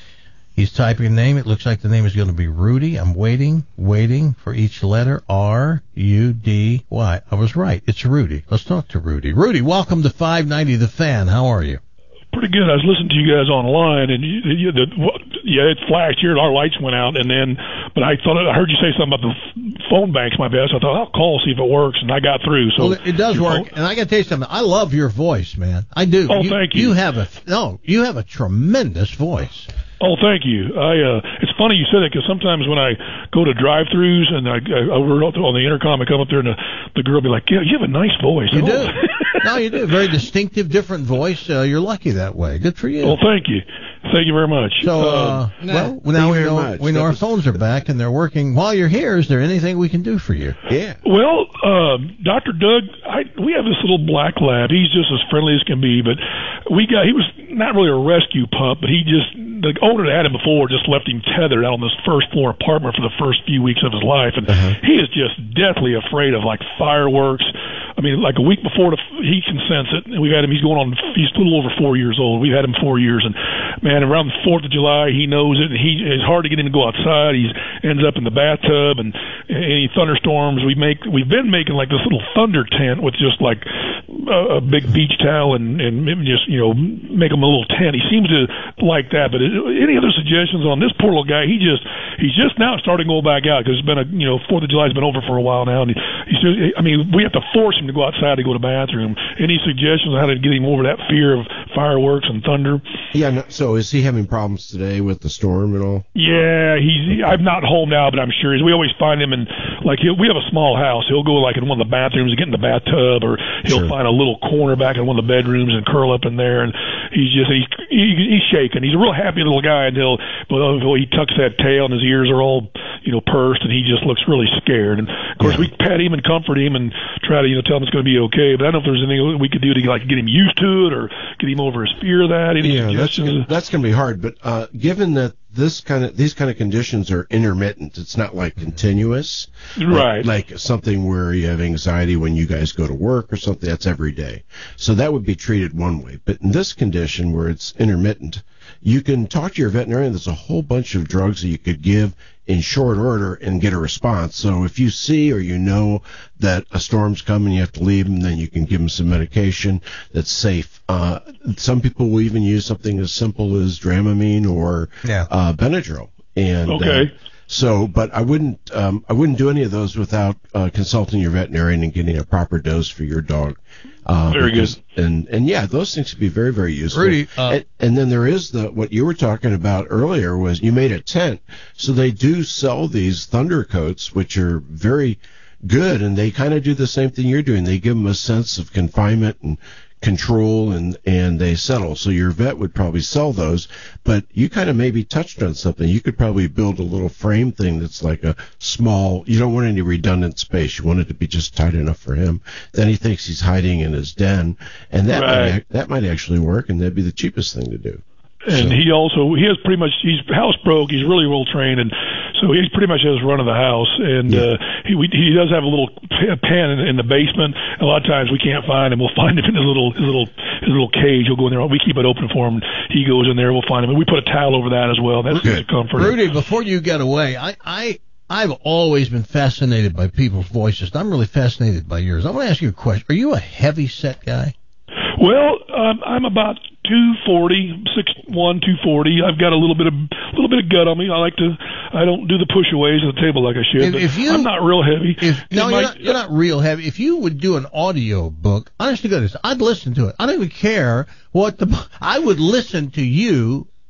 Speaker 7: He's typing a name. It looks like the name is going to be Rudy. I'm waiting, waiting for each letter. R U D Y. I was right. It's Rudy. Let's talk to Rudy. Rudy, welcome to five ninety The Fan. How are you?
Speaker 15: Pretty good. I was listening to you guys online, and you, you, the, yeah, it flashed here. Our lights went out, and then, but I thought I heard you say something about the f- phone banks. My bad. So I thought I'll call see if it works, and I got through. So
Speaker 7: Well, it does work, and I got to tell you something. I love your voice, man. I do.
Speaker 15: Oh, thank you.
Speaker 7: You have a no. You have a tremendous voice.
Speaker 15: Oh, thank you. I uh, it's funny you said that because sometimes when I go to drive-throughs and I, I over on the intercom, I come up there and the, the girl will be like, "Yeah, you have a nice voice."
Speaker 7: You
Speaker 15: oh.
Speaker 7: do. No, you do. Very distinctive, different voice. Uh, you're lucky that way. Good for you.
Speaker 15: Well, thank you. Thank you very much.
Speaker 7: So, uh,
Speaker 15: Uh,
Speaker 7: well,
Speaker 13: Thank
Speaker 7: now
Speaker 13: you
Speaker 7: we
Speaker 13: very
Speaker 7: know
Speaker 13: much.
Speaker 7: we know
Speaker 13: That
Speaker 7: our
Speaker 13: was-
Speaker 7: phones are back and they're working. While you're here, is there anything we can do for you?
Speaker 13: Yeah.
Speaker 15: Well, uh, Doctor Doug, I, we have this little black lab. He's just as friendly as can be, but we got, he was not really a rescue pup, but he just, the owner that had him before just left him tethered out on this first floor apartment for the first few weeks of his life. And
Speaker 13: Uh-huh.
Speaker 15: he is just deathly afraid of like fireworks. I mean, like a week before the, he can sense it. And we've had him, he's going on, he's a little over four years old. We've had him four years. And man, around the fourth of July, he knows it. And he, it's hard to get him to go outside. He ends up in the bathtub, and any thunderstorms we make, we've been making like this little thunder tent with just like a, a big beach towel and, and just, you know, make him a little tent. He seems to like that. But it, any other suggestions on this poor little guy? He just, he's just now starting to go back out because it's been a, you know, fourth of July's been over for a while now. And he, he's just, I mean, we have to force him to go outside to go to the bathroom. Any suggestions on how to get him over that fear of fireworks and thunder?
Speaker 13: Yeah. No, so is he having problems today with the storm and all?
Speaker 15: Yeah, he's. He, I'm not home now, but I'm sure he's. We always find him in, like, he'll, we have a small house. He'll go like in one of the bathrooms and get in the bathtub, or he'll
Speaker 13: Sure.
Speaker 15: find a little corner back in one of the bedrooms and curl up in there. And he's just he's he, he's shaking. He's a real happy little guy until, well, he tucks that tail and his ears are all, you know, pursed, and he just looks really scared. And of course, we pet him and comfort him and try to, you know, tell him it's going to be okay. But I don't know if there's anything we could do to like get him used to it or get him over his fear of that. Any
Speaker 13: Yeah, that's
Speaker 15: suggestions?
Speaker 13: gonna, that's going to be hard. But uh, given that this kind of these kind of conditions are intermittent, it's not like continuous,
Speaker 15: Right.
Speaker 13: Like, like something where you have anxiety when you guys go to work or something. That's every day, so that would be treated one way. But in this condition where it's intermittent, you can talk to your veterinarian. There's a whole bunch of drugs that you could give in short order and get a response. So if you see or you know that a storm's coming, you have to leave them, then you can give them some medication that's safe. Uh, some people will even use something as simple as Dramamine or
Speaker 7: Yeah.
Speaker 13: uh, Benadryl. And
Speaker 15: Okay.
Speaker 13: uh, so, but I wouldn't, um, I wouldn't do any of those without uh, consulting your veterinarian and getting a proper dose for your dog. Uh,
Speaker 15: Very
Speaker 13: because-
Speaker 15: good.
Speaker 13: And and yeah, those things can be very very useful.
Speaker 7: Rudy, uh,
Speaker 13: and, and then there is the what you were talking about earlier was you made a tent. So they do sell these thunder coats, which are very good, and they kind of do the same thing you're doing. They give them a sense of confinement and control, and and they settle. So your vet would probably sell those, but you kind of maybe touched on something. You could probably build a little frame thing that's like a small, you don't want any redundant space. You want it to be just tight enough for him. Then he thinks he's hiding in his den, and that
Speaker 15: Right.
Speaker 13: might, ac- that might actually work, and that'd be the cheapest thing to do.
Speaker 15: And
Speaker 13: So-
Speaker 15: he also he has pretty much he's house broke. He's really well trained, and so he pretty much has run of the house. And
Speaker 13: Yeah.
Speaker 15: uh, he we, he does have a little p- pen in, in the basement. A lot of times we can't find him. We'll find him in his little his little his little cage. He'll go in there. We keep it open for him. He goes in there. We'll find him, and we put a towel over that as well. That's a comfort.
Speaker 7: Rudy, before you get away, I, I, I've always been fascinated by people's voices. I'm really fascinated by yours. I want to ask you a question. Are you a heavy set guy?
Speaker 15: Well, um, I'm about two forty, six one, two forty. I've got a little bit of little bit of gut on me. I like to. I don't do the push-aways at the table like I should.
Speaker 7: If-
Speaker 15: but
Speaker 7: if you-
Speaker 15: I'm not real heavy.
Speaker 7: If, no,
Speaker 15: It
Speaker 7: you're
Speaker 15: might-
Speaker 7: not, you're not real heavy. If you would do an audio book, honest to goodness, I'd listen to it. I don't even care what the. I would listen to you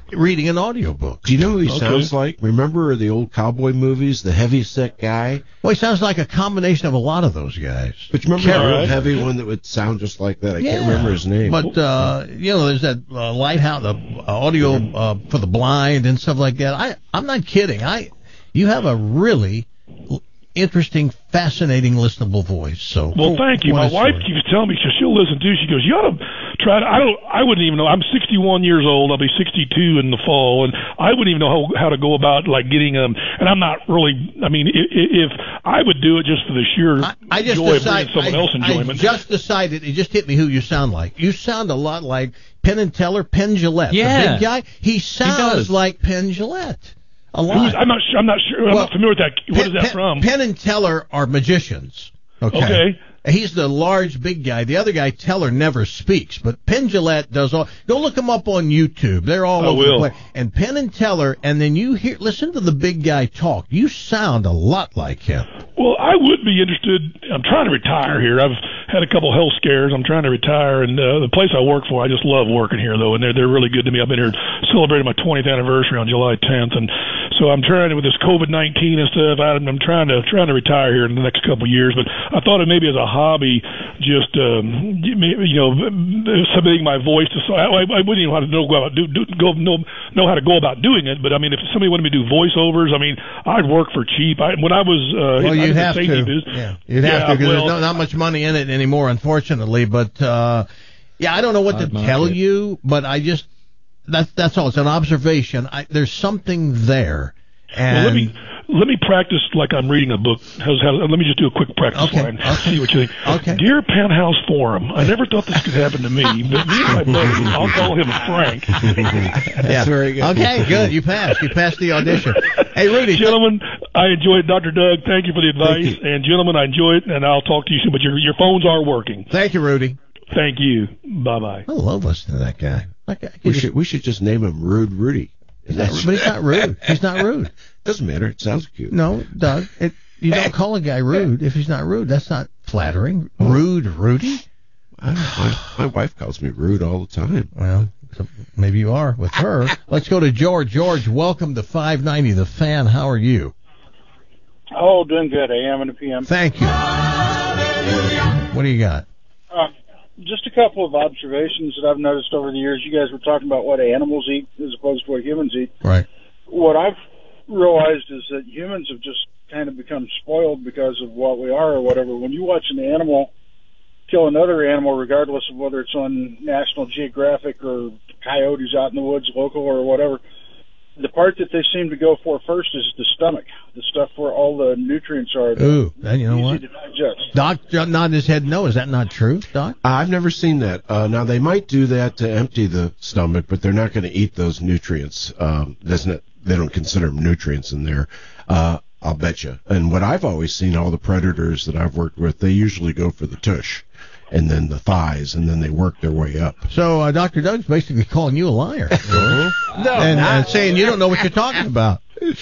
Speaker 7: reading an audiobook.
Speaker 13: Do you know who he
Speaker 7: Okay.
Speaker 13: sounds like? Remember the old cowboy movies, the heavy set guy?
Speaker 7: Well, he sounds like a combination of a lot of those guys.
Speaker 13: But you remember the
Speaker 7: Carol.
Speaker 13: real heavy one that would sound just like that? I
Speaker 7: Yeah.
Speaker 13: can't remember his name.
Speaker 7: But, uh, you know, there's that uh, Lighthouse, the uh, audio uh, for the blind and stuff like that. I, I'm not kidding. I, you have a really l- interesting, fascinating, listenable voice. So,
Speaker 15: Well, thank you.
Speaker 7: what
Speaker 15: My
Speaker 7: a
Speaker 15: wife
Speaker 7: story.
Speaker 15: keeps telling me, because she'll listen too. She goes, "You ought to try to." I don't. I wouldn't even know. I'm sixty-one years old. I'll be sixty-two in the fall, and I wouldn't even know how, how to go about like getting um. And I'm not really. I mean, if, if I would do it just for the sheer
Speaker 7: I just
Speaker 15: joy
Speaker 7: decided,
Speaker 15: of bringing someone
Speaker 7: I,
Speaker 15: else enjoyment.
Speaker 7: I just decided, it just hit me who you sound like. You sound a lot like Penn and Teller, Penn Jillette.
Speaker 15: Yeah.
Speaker 7: The big guy, he sounds
Speaker 15: does.
Speaker 7: like Penn Jillette. A
Speaker 15: Who's-
Speaker 7: lot.
Speaker 15: I'm not sure. I'm not sure. I'm
Speaker 7: Well,
Speaker 15: not familiar with that. What is that
Speaker 7: Penn,
Speaker 15: from?
Speaker 7: Penn and Teller are magicians. Okay.
Speaker 15: Okay.
Speaker 7: He's the large, big guy. The other guy, Teller, never speaks, but Penn Jillette does all. Go look them up on YouTube. They're all
Speaker 15: I
Speaker 7: over
Speaker 15: will.
Speaker 7: the place. And Penn and Teller, and then you hear, listen to the big guy talk. You sound a lot like him.
Speaker 15: Well, I would be interested. I'm trying to retire here. I've had a couple health scares. I'm trying to retire, and uh, the place I work for, I just love working here, though, and they're they're really good to me. I've been here celebrating my twentieth anniversary on July tenth, and so I'm trying to, with this COVID nineteen and stuff. I'm, I'm trying to trying to retire here in the next couple of years, but I thought it maybe as a hobby, just um, you know, submitting my voice to. I, I wouldn't even know how to know go about do, do go know know how to go about doing it, but I mean, if somebody wanted me to do voiceovers, I mean, I'd work for cheap. I, when I was uh,
Speaker 7: Well,
Speaker 15: I
Speaker 7: you'd
Speaker 15: was in
Speaker 7: have
Speaker 15: safety
Speaker 7: to.
Speaker 15: business-
Speaker 7: Yeah, you'd have
Speaker 15: Yeah,
Speaker 7: to because
Speaker 15: well-
Speaker 7: there's no, not much money in it anymore, unfortunately. But uh, yeah, I don't know what
Speaker 10: Hard
Speaker 7: to
Speaker 10: market.
Speaker 7: tell you, but I just that's that's all. It's an observation. I, there's something there, and
Speaker 15: Well, let me let me practice like I'm reading a book. How's, how, let me just do a quick practice
Speaker 7: Okay,
Speaker 15: line. See what you think.
Speaker 7: Okay.
Speaker 15: Dear Penthouse Forum, I never thought this could happen to me, but me and my buddy, I'll call him Frank.
Speaker 7: yeah.
Speaker 13: very good.
Speaker 7: Okay, good. You passed. You passed the audition. Hey, Rudy.
Speaker 15: Gentlemen, I enjoyed it. Doctor Doug, thank you for the advice. And gentlemen, I enjoy it, and I'll talk to you soon. But your your phones are working.
Speaker 7: Thank you, Rudy.
Speaker 15: Thank you. Bye bye.
Speaker 7: I love listening to that guy. That guy
Speaker 13: We
Speaker 7: just-
Speaker 13: should we should just name him Rude Rudy.
Speaker 7: but he's not rude. He's not rude.
Speaker 13: Doesn't matter. It sounds cute.
Speaker 7: No, Doug. It, you don't call a guy rude if he's not rude. That's not flattering. Rude, Rudy.
Speaker 13: I, my, my wife calls me rude all the time.
Speaker 7: Well, so maybe you are with her. Let's go to George. George, welcome to five ninety The Fan. How are you?
Speaker 16: Oh, doing good. A M and a P M.
Speaker 7: Thank you. What do you got?
Speaker 16: Uh, just a couple of observations that I've noticed over the years. You guys were talking about what animals eat as opposed to what humans eat.
Speaker 7: Right.
Speaker 16: What I've realized is that humans have just kind of become spoiled because of what we are or whatever. When you watch an animal kill another animal, regardless of whether it's on National Geographic or coyotes out in the woods, local or whatever, the part that they seem to go for first is the stomach, the stuff where all the nutrients are.
Speaker 7: Ooh, and you know
Speaker 16: easy
Speaker 7: what?
Speaker 16: to digest.
Speaker 7: Doc nodded his head no. Is that not true, Doc?
Speaker 13: I've never seen that. Uh, now they might do that to empty the stomach, but they're not going to eat those nutrients. Um, doesn't it? They don't consider them nutrients in there. Uh, I'll bet you. And what I've always seen, all the predators that I've worked with, they usually go for the tush, and then the thighs, and then they work their way up.
Speaker 7: So uh, Doctor Doug's basically calling you a liar.
Speaker 16: No,
Speaker 7: and,
Speaker 16: not-
Speaker 7: and saying you don't know what you're talking about.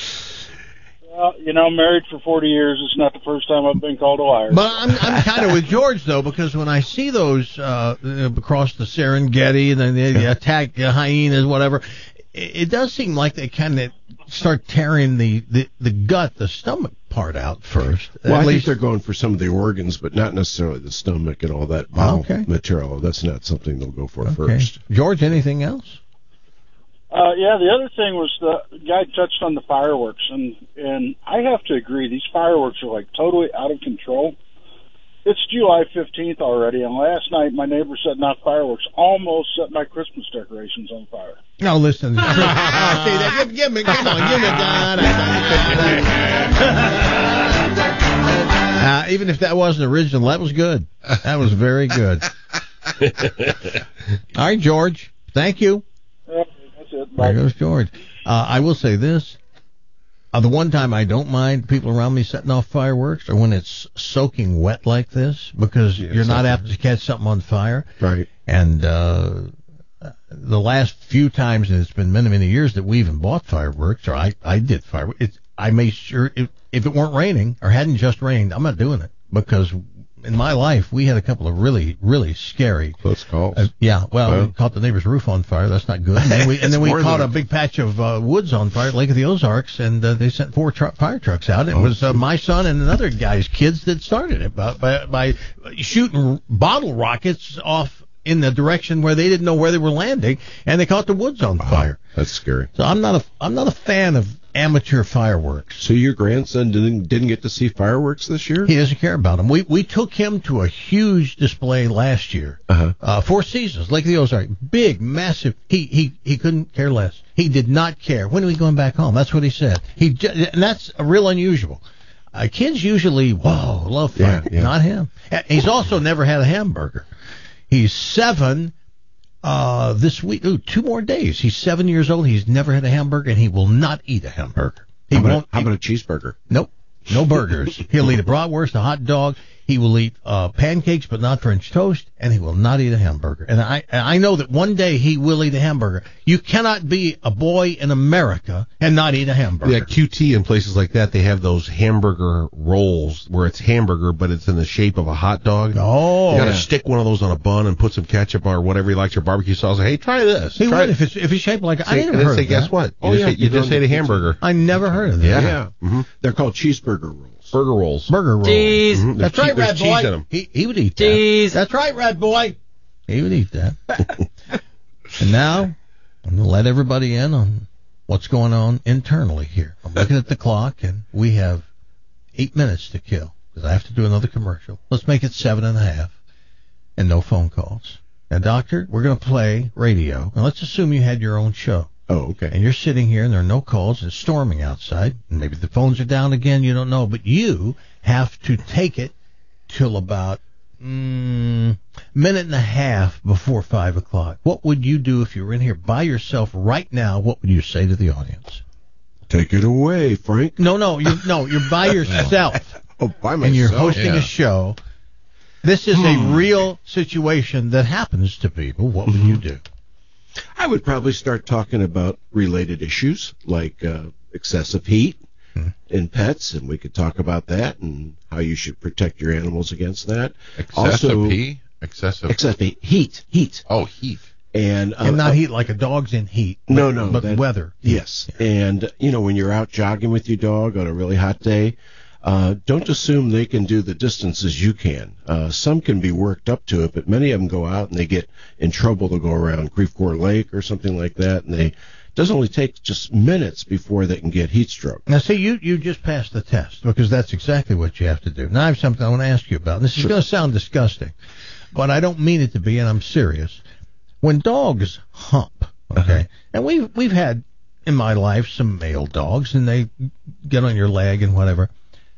Speaker 16: Well, you know, married for forty years. It's not the first time I've been called a liar.
Speaker 7: But I'm I'm kind of with George though, because when I see those uh, across the Serengeti and then they attack uh, hyenas, whatever, it, it does seem like they kind of start tearing the, the, the gut, the stomach part out first.
Speaker 13: Well,
Speaker 7: At
Speaker 13: I think
Speaker 7: least,
Speaker 13: they're going for some of the organs, but not necessarily the stomach and all that bowel
Speaker 7: Okay.
Speaker 13: material. That's not something they'll go for
Speaker 7: okay.
Speaker 13: first.
Speaker 7: George, anything else?
Speaker 16: Uh, yeah, the other thing was the guy touched on the fireworks, and and I have to agree, these fireworks are like totally out of control. It's July fifteenth already, and last night my neighbor setting off fireworks almost set my Christmas decorations on fire.
Speaker 7: No, listen. oh, see, that, give, give me, come on, give me that. Uh, even if that wasn't original, that was good. That was very good. All right, George. Thank you.
Speaker 16: Uh, that's it. Bye.
Speaker 7: There goes George. Uh, I will say this. Uh, the one time I don't mind people around me setting off fireworks are when it's soaking wet like this, because
Speaker 13: Yeah,
Speaker 7: you're not
Speaker 13: something.
Speaker 7: apt to catch something on fire.
Speaker 13: Right.
Speaker 7: And uh, the last few times, and it's been many, many years that we even bought fireworks, or I, I did fireworks, it's, I made sure if, if it weren't raining or hadn't just rained, I'm not doing it, because in my life, we had a couple of really, really scary
Speaker 13: close calls.
Speaker 7: Uh, yeah, well,
Speaker 13: Well.
Speaker 7: we caught the neighbor's roof on fire. That's not good. And then we, and then we
Speaker 13: more
Speaker 7: caught
Speaker 13: than
Speaker 7: a
Speaker 13: a-
Speaker 7: big patch of uh, woods on fire at Lake of the Ozarks, and uh, they sent four tru- fire trucks out. It
Speaker 13: Oh,
Speaker 7: was uh, my son and another guy's kids that started it by, by, by shooting bottle rockets off in the direction where they didn't know where they were landing, and they caught the woods on fire.
Speaker 13: That's scary.
Speaker 7: So I'm not a I'm not a fan of amateur fireworks.
Speaker 13: So your grandson didn't didn't get to see fireworks this year?
Speaker 7: He doesn't care about them. We we took him to a huge display last year.
Speaker 13: Uh-huh.
Speaker 7: Uh, Four Seasons, Lake of the Ozarks, big, massive. He he he couldn't care less. He did not care. When are we going back home? That's what he said. He ju- and that's a real unusual. Uh, kids usually, whoa, love fire.
Speaker 13: Yeah, yeah.
Speaker 7: Not him. Uh, He's also never had a hamburger. He's seven. Uh, this week, ooh, two more days. He's seven years old. He's never had a hamburger, and he will not eat a hamburger. He
Speaker 13: How about,
Speaker 7: won't.
Speaker 13: a, how about a cheeseburger?
Speaker 7: Nope. No burgers. He'll eat a bratwurst, a hot dog. He will eat uh, pancakes, but not French toast, and he will not eat a hamburger. And I, and I know that one day he will eat a hamburger. You cannot be a boy in America and not eat a hamburger.
Speaker 14: Yeah, Q T and places like that, they have those hamburger rolls where it's hamburger, but it's in the shape of a hot dog.
Speaker 7: Oh,
Speaker 14: you gotta
Speaker 7: yeah.
Speaker 14: stick one of those on a bun and put some ketchup or whatever you like, your barbecue sauce. Hey, try this.
Speaker 7: He
Speaker 14: try
Speaker 7: would
Speaker 14: it.
Speaker 7: if it's if it's shaped like I
Speaker 14: Say-
Speaker 7: never
Speaker 14: and then
Speaker 7: heard
Speaker 14: say,
Speaker 7: of
Speaker 14: guess
Speaker 7: that.
Speaker 14: what? You
Speaker 13: Oh,
Speaker 14: just,
Speaker 13: yeah,
Speaker 14: ate, you
Speaker 13: put it
Speaker 14: just
Speaker 13: on
Speaker 14: ate a
Speaker 13: the
Speaker 14: hamburger.
Speaker 7: I never heard of that.
Speaker 14: Yeah.
Speaker 13: Yeah.
Speaker 14: Mm-hmm.
Speaker 13: They're called cheeseburger rolls.
Speaker 14: Burger rolls.
Speaker 7: Burger rolls.
Speaker 10: Cheese.
Speaker 14: Mhm.
Speaker 7: That's
Speaker 14: There's
Speaker 7: right,
Speaker 14: che-
Speaker 7: Red
Speaker 14: there's cheese
Speaker 7: Boy.
Speaker 14: in 'em.
Speaker 7: He, he would eat that.
Speaker 10: Cheese.
Speaker 7: That's right, Red Boy. He would eat that. And now, I'm going to let everybody in on what's going on internally here. I'm looking at the clock, and we have eight minutes to kill because I have to do another commercial. Let's make it seven and a half and no phone calls. Now, Doctor, we're going to play radio. Now, let's assume you had your own show.
Speaker 13: Oh, okay.
Speaker 7: And you're sitting here, and there are no calls. It's storming outside. And maybe the phones are down again. You don't know. But you have to take it till about mm, minute and a half before five o'clock. What would you do if you were in here by yourself right now? What would you say to the audience?
Speaker 13: Take it away, Frank.
Speaker 7: No, no, you're, no, you're by yourself.
Speaker 13: Oh, by myself.
Speaker 7: And you're hosting
Speaker 12: Yeah.
Speaker 7: a show. This is a real situation that happens to people. What would you do?
Speaker 13: I would probably start talking about related issues like uh, excessive heat
Speaker 7: Hmm.
Speaker 13: in pets, and we could talk about that and how you should protect your animals against that.
Speaker 12: Excessive
Speaker 13: also,
Speaker 12: pee? Excessive.
Speaker 13: Excessive heat, heat,
Speaker 12: Oh, heat.
Speaker 13: and uh,
Speaker 7: And not
Speaker 13: uh,
Speaker 7: heat like a dog's in heat. But,
Speaker 13: No, no,
Speaker 7: but
Speaker 13: that-
Speaker 7: weather.
Speaker 13: Yes, and you know when you're out jogging with your dog on a really hot day, uh, don't assume they can do the distances you can. Uh, some can be worked up to it, but many of them go out and they get in trouble to go around Grief Corps Lake or something like that, and they it doesn't only take just minutes before they can get heat stroke.
Speaker 7: Now, see, you, you just passed the test because that's exactly what you have to do. Now, I have something I want to ask you about. This is
Speaker 13: Sure.
Speaker 7: going to sound disgusting, but I don't mean it to be, and I'm serious. When dogs hump, okay,
Speaker 13: Uh-huh.
Speaker 7: and we've we've had in my life some male dogs, and they get on your leg and whatever.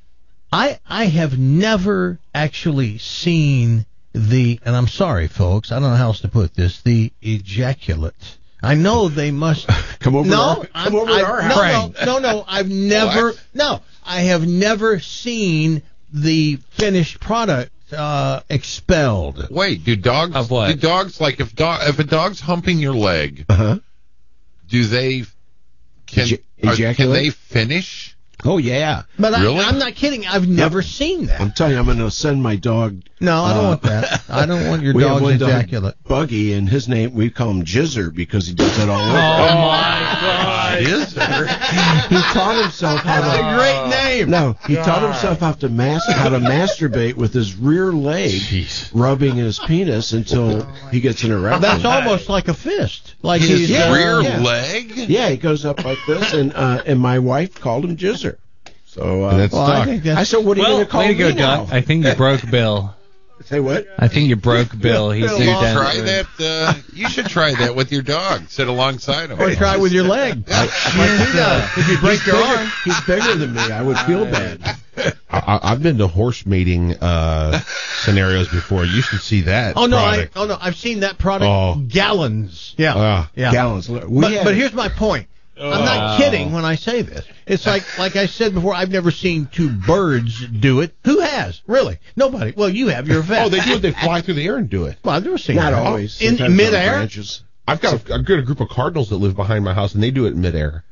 Speaker 7: I I have never actually seen the, and I'm sorry, folks, I don't know how else to put this, the ejaculate. I know they must
Speaker 13: Come over.
Speaker 7: no,
Speaker 13: to our, come
Speaker 7: I'm-
Speaker 13: over to
Speaker 7: I've-
Speaker 13: our
Speaker 7: no,
Speaker 13: house.
Speaker 7: no, no, no. I've never, no, I have never seen the finished product uh, expelled.
Speaker 12: Wait, do dogs?
Speaker 10: Of what?
Speaker 12: Do dogs like if dog if a dog's humping your leg,
Speaker 13: Uh-huh.
Speaker 12: do they can
Speaker 13: Eja-
Speaker 12: are- can
Speaker 13: ejaculate?
Speaker 12: they finish?
Speaker 13: Oh yeah.
Speaker 7: But
Speaker 12: Really?
Speaker 7: I, I'm not kidding. I've never seen that.
Speaker 13: I'm telling you, I'm going to send my dog.
Speaker 7: No, I don't
Speaker 13: uh,
Speaker 7: want that. I don't want your
Speaker 13: we have
Speaker 7: dog's
Speaker 13: one dog,
Speaker 7: ejaculate.
Speaker 13: Buggy, and his name we call him Jizzer because he does it all over.
Speaker 10: Oh my God!
Speaker 12: Is there?
Speaker 13: He taught himself how
Speaker 7: That's
Speaker 13: to.
Speaker 7: a great name.
Speaker 13: No, he taught himself how to mas- how to masturbate with his rear leg,
Speaker 14: Jeez.
Speaker 13: rubbing his penis until he gets an erection.
Speaker 7: That's almost like a fist. Like
Speaker 12: His
Speaker 7: he's
Speaker 13: yeah,
Speaker 7: uh,
Speaker 12: rear
Speaker 13: yeah.
Speaker 12: leg?
Speaker 13: Yeah, he goes up like this, and uh, and my wife called him Jizzer. So uh,
Speaker 14: And that's
Speaker 7: Well, I
Speaker 14: stuck.
Speaker 7: think that's
Speaker 13: I said, "What are you
Speaker 10: Well,
Speaker 13: going to call
Speaker 10: way to
Speaker 13: me
Speaker 10: go,
Speaker 13: now?"
Speaker 10: Doc. I think you broke Bill.
Speaker 13: Say what?
Speaker 10: I think you broke Bill. He's
Speaker 7: Bill
Speaker 10: due
Speaker 7: Long.
Speaker 10: down
Speaker 12: Try
Speaker 10: soon.
Speaker 12: that. Uh, you should try that with your dog. Sit alongside him.
Speaker 7: or try it with your leg. Like he does. If you break
Speaker 13: He's
Speaker 7: your
Speaker 13: bigger,
Speaker 7: arm.
Speaker 13: he's bigger than me. I would feel bad.
Speaker 14: I, I've been to horse mating uh, scenarios before. You should see that.
Speaker 7: Oh no,
Speaker 14: product.
Speaker 7: I oh no, I've seen that product
Speaker 14: Oh.
Speaker 7: gallons. Yeah,
Speaker 14: Ah.
Speaker 7: yeah.
Speaker 13: Gallons. We
Speaker 7: But,
Speaker 13: had-
Speaker 7: but here's my point. I'm not kidding when I say this. It's like like I said before. I've never seen two birds do it. Who has? Really? Nobody. Well, you have. You're a vet.
Speaker 14: Oh, they do it. They fly through the air and do it.
Speaker 7: Well, I've never seen
Speaker 13: not
Speaker 7: that.
Speaker 13: always.
Speaker 7: in
Speaker 13: Sometimes on
Speaker 7: midair.
Speaker 13: branches.
Speaker 14: I've got a, I've got a group of cardinals that live behind my house, and they do it in midair.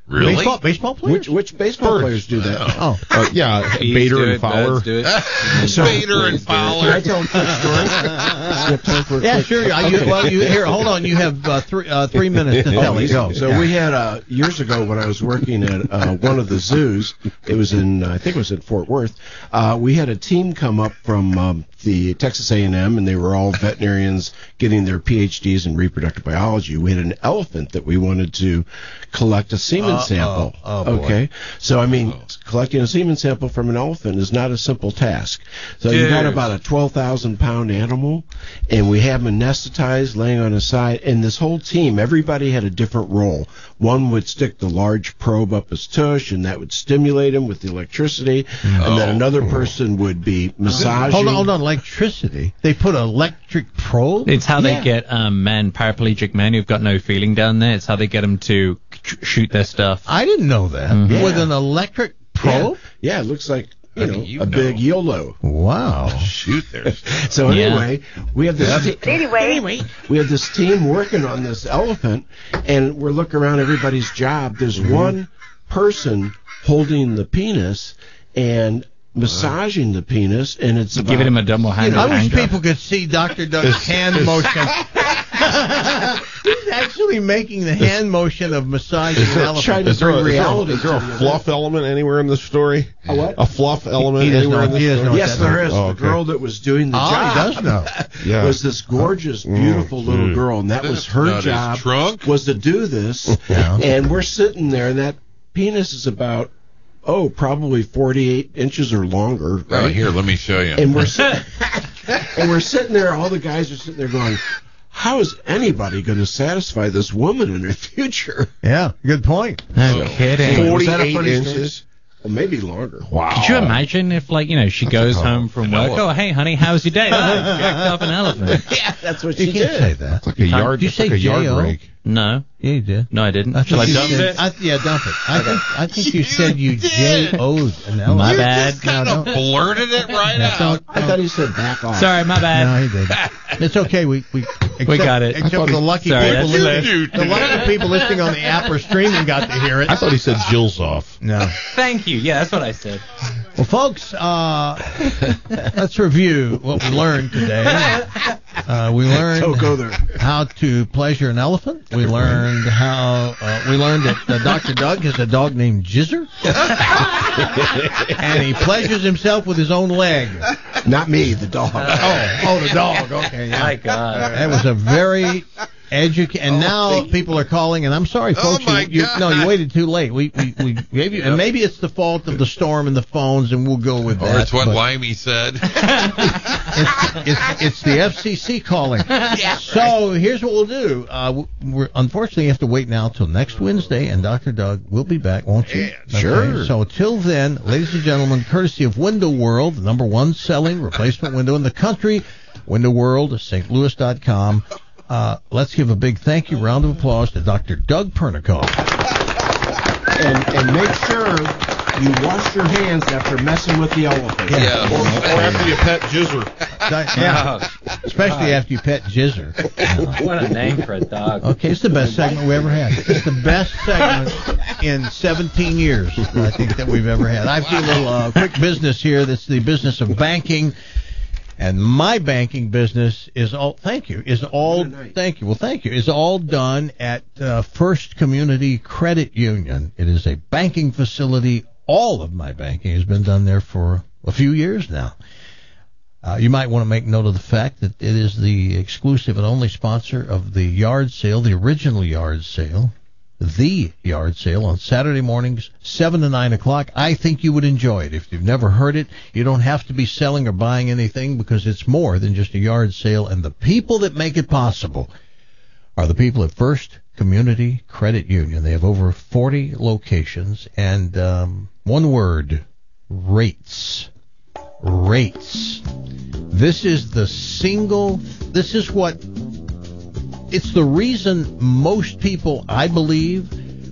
Speaker 12: Really?
Speaker 7: Baseball, baseball players?
Speaker 13: Which which baseball
Speaker 14: Birds.
Speaker 13: players do that?
Speaker 7: Oh,
Speaker 14: Uh, yeah,
Speaker 10: Bees
Speaker 14: Bader
Speaker 10: do
Speaker 14: and
Speaker 10: it,
Speaker 14: Fowler.
Speaker 10: birds do it.
Speaker 13: So-
Speaker 12: Bader and
Speaker 13: Can I
Speaker 12: Fowler.
Speaker 13: tell a quick story? You have time for a
Speaker 7: yeah,
Speaker 13: quick-
Speaker 7: sure. I, you, well, you here. Hold on. You have uh, three uh, three minutes to tell
Speaker 13: Oh,
Speaker 7: me.
Speaker 13: easy.
Speaker 7: Go.
Speaker 13: So
Speaker 7: Yeah.
Speaker 13: we had uh, years ago when I was working at uh, one of the zoos. It was in I think it was in Fort Worth. Uh, we had a team come up from um, the Texas A and M, and they were all veterinarians getting their P H Ds in reproductive biology. We had an elephant that we wanted to collect a semen
Speaker 7: Uh-oh.
Speaker 13: sample.
Speaker 7: Oh, boy.
Speaker 13: Okay, so I mean, collecting a semen sample from an elephant is not a simple task. So you got
Speaker 12: Dude.
Speaker 13: about a twelve thousand pound animal, and we have him anesthetized, laying on his side, and this whole team, everybody had a different role. One would stick the large probe up his tush, and that would stimulate him with the electricity, and then
Speaker 12: Oh.
Speaker 13: another person would be massaging.
Speaker 7: Hold on, hold on. Electricity. They put an electric probe.
Speaker 10: It's how
Speaker 13: Yeah.
Speaker 10: they get um, men, paraplegic men who've got no feeling down there. It's how they get them to ch- shoot their stuff.
Speaker 7: I didn't know that.
Speaker 10: Mhm.
Speaker 7: With
Speaker 13: Yeah.
Speaker 7: an electric probe.
Speaker 13: Yeah, it looks like you
Speaker 12: I
Speaker 13: know
Speaker 12: mean, you
Speaker 13: a
Speaker 12: know.
Speaker 13: big YOLO.
Speaker 7: Wow.
Speaker 12: Shoot there.
Speaker 13: So
Speaker 10: Yeah.
Speaker 13: anyway, we have this. Te- anyway, we have this team working on this elephant, and we're looking around everybody's job. There's one person holding the penis and massaging the penis, and it's about,
Speaker 10: Giving him a double hand.
Speaker 7: I wish
Speaker 10: handcuff.
Speaker 7: people could see Doctor Doug's hand motion. He's actually making the hand motion of massaging an elephant.
Speaker 13: trying to
Speaker 14: Is there, a,
Speaker 13: bring
Speaker 14: is there, a,
Speaker 13: reality
Speaker 14: is there a
Speaker 13: to the
Speaker 14: fluff element anywhere in the story?
Speaker 13: A what?
Speaker 14: A fluff element
Speaker 7: He doesn't
Speaker 14: anywhere
Speaker 7: know-
Speaker 14: in
Speaker 7: he
Speaker 14: the
Speaker 7: doesn't
Speaker 14: story?
Speaker 7: know
Speaker 13: Yes, there is.
Speaker 14: Oh,
Speaker 13: The
Speaker 14: okay.
Speaker 13: girl that was doing the
Speaker 7: Ah,
Speaker 13: job
Speaker 7: he does know.
Speaker 14: Yeah.
Speaker 13: was this gorgeous, beautiful
Speaker 14: Mm,
Speaker 13: little
Speaker 14: mm.
Speaker 13: girl, and that was
Speaker 12: That's
Speaker 13: her
Speaker 12: not his
Speaker 13: job.
Speaker 12: trunk.
Speaker 13: Was to do this,
Speaker 7: Yeah.
Speaker 13: and we're sitting there, and that penis is about oh, probably forty-eight inches or longer,
Speaker 12: Oh,
Speaker 13: right?
Speaker 12: here, let me show you.
Speaker 13: And we're sitting, and we're sitting there. All the guys are sitting there going, "How is anybody going to satisfy this woman in the future?"
Speaker 7: Yeah, good point.
Speaker 10: No kidding.
Speaker 13: Was that a
Speaker 14: forty-eight
Speaker 13: funny story?
Speaker 14: inches.
Speaker 13: Well, maybe longer.
Speaker 14: Wow.
Speaker 10: Could you imagine if, like, you know, she goes home from work? Oh, hey, honey, how's your day? Oh, I jacked off an elephant.
Speaker 13: Yeah, that's what
Speaker 7: You
Speaker 13: she
Speaker 7: can't
Speaker 13: did.
Speaker 7: say that.
Speaker 14: It's like a yard.
Speaker 7: Did you
Speaker 14: it's
Speaker 7: say
Speaker 14: like a yard
Speaker 7: J O?
Speaker 14: rake.
Speaker 10: No,
Speaker 7: Yeah, you did.
Speaker 10: no, I didn't.
Speaker 7: I
Speaker 10: Shall I
Speaker 7: think you
Speaker 10: dump
Speaker 7: said-
Speaker 10: it?
Speaker 7: I, yeah, dump it. I think I think you said you J O'd an elephant.
Speaker 10: My
Speaker 12: You
Speaker 10: bad.
Speaker 12: just kind of blurted it right
Speaker 7: No,
Speaker 12: out.
Speaker 7: don't-
Speaker 13: I thought he said back off.
Speaker 10: Sorry, my bad.
Speaker 7: No, he did. It's okay. We we except,
Speaker 10: got it.
Speaker 7: Except
Speaker 14: I thought
Speaker 7: the
Speaker 14: he-
Speaker 7: lucky
Speaker 10: Sorry,
Speaker 7: people
Speaker 10: that's
Speaker 7: listening.
Speaker 12: less.
Speaker 7: The lucky people listening on the app or streaming got to hear it.
Speaker 14: I thought he said Jill's off.
Speaker 7: No.
Speaker 10: Thank you. Yeah, that's what I said.
Speaker 7: Well, folks, uh, let's review what we learned today. Uh, we learned
Speaker 13: Don't go there.
Speaker 7: how to pleasure an elephant. We learned how uh, we learned that uh, Doctor Doug has a dog named Jizzer, and he pleasures himself with his own leg.
Speaker 13: Not me, the dog.
Speaker 7: Oh, oh, the dog. Okay, yeah.
Speaker 10: My God.
Speaker 7: That was a very educated. And now people are calling, and I'm sorry, folks.
Speaker 12: Oh, my
Speaker 7: you, you,
Speaker 12: God.
Speaker 7: no, you waited too late. We we, we gave you, and maybe it's the fault of the storm and the phones, and we'll go with
Speaker 12: Or
Speaker 7: that.
Speaker 12: it's what
Speaker 7: but
Speaker 12: Limey said.
Speaker 7: it's, it's it's the F C C calling. So here's what we'll do. Uh, we're unfortunately you have to wait now till next Wednesday, and Doctor Doug will be back, won't you?
Speaker 12: Yeah,
Speaker 13: sure.
Speaker 7: So till then, ladies and gentlemen, courtesy of Window World, the number one selling replacement window in the country, Window World, Saint Louis dot com. Uh, let's give a big thank you, round of applause to Doctor Doug Pernicoff.
Speaker 13: And, and make sure you wash your hands after messing with the elephant.
Speaker 12: Yeah.
Speaker 14: Or, or after you pet Jizzer.
Speaker 7: Yeah, especially after you pet Jizzer.
Speaker 10: What a name for a dog.
Speaker 7: Okay, it's the best segment we ever had. It's the best segment in seventeen years, I think, that we've ever had. I have a little uh, quick business here. That's the business of banking. And my banking business is all, thank you, is all, thank you, well, thank you, is all done at uh, First Community Credit Union. It is a banking facility. All of my banking has been done there for a few years now. Uh, you might want to make note of the fact that it is the exclusive and only sponsor of the yard sale, the original yard sale, the yard sale on Saturday mornings, seven to nine o'clock. I think you would enjoy it. If you've never heard it, you don't have to be selling or buying anything because it's more than just a yard sale. And the people that make it possible are the people at First Community Credit Union. They have over forty locations. And um, one word, rates. Rates. This is the single, this is what, it's the reason most people, I believe,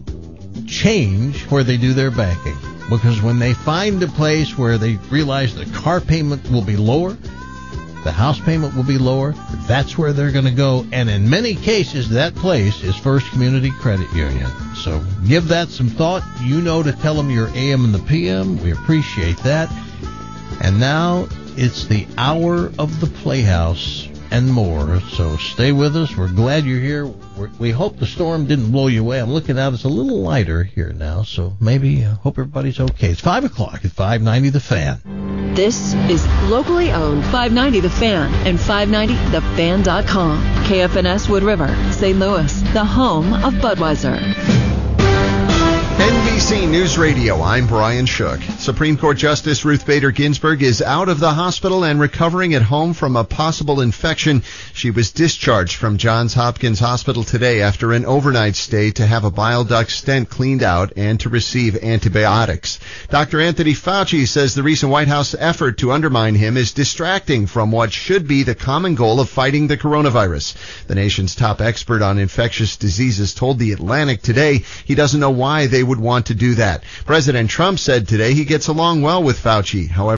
Speaker 7: change where they do their banking. Because when they find a place where they realize the car payment will be lower, The house payment will be lower. That's where they're going to go. And in many cases, that place is First Community Credit Union. So give that some thought. You know to tell them your A M and the P M. We appreciate that. And now it's the hour of the Playhouse and more. So stay with us. We're glad you're here. We're, we hope the storm didn't blow you away. I'm looking out. It's a little lighter here now. So maybe uh, hope everybody's okay. It's five o'clock at five ninety The Fan.
Speaker 17: This is locally owned five ninety The Fan and five ninety the fan dot com. K F N S Wood River, Saint Louis, the home of Budweiser.
Speaker 18: N B C News Radio, I'm Brian Shook. Supreme Court Justice Ruth Bader Ginsburg is out of the hospital and recovering at home from a possible infection. She was discharged from Johns Hopkins Hospital today after an overnight stay to have a bile duct stent cleaned out and to receive antibiotics. Doctor Anthony Fauci says the recent White House effort to undermine him is distracting from what should be the common goal of fighting the coronavirus. The nation's top expert on infectious diseases told The Atlantic today he doesn't know why they would want to do that. President Trump said today he gets along well with Fauci. However,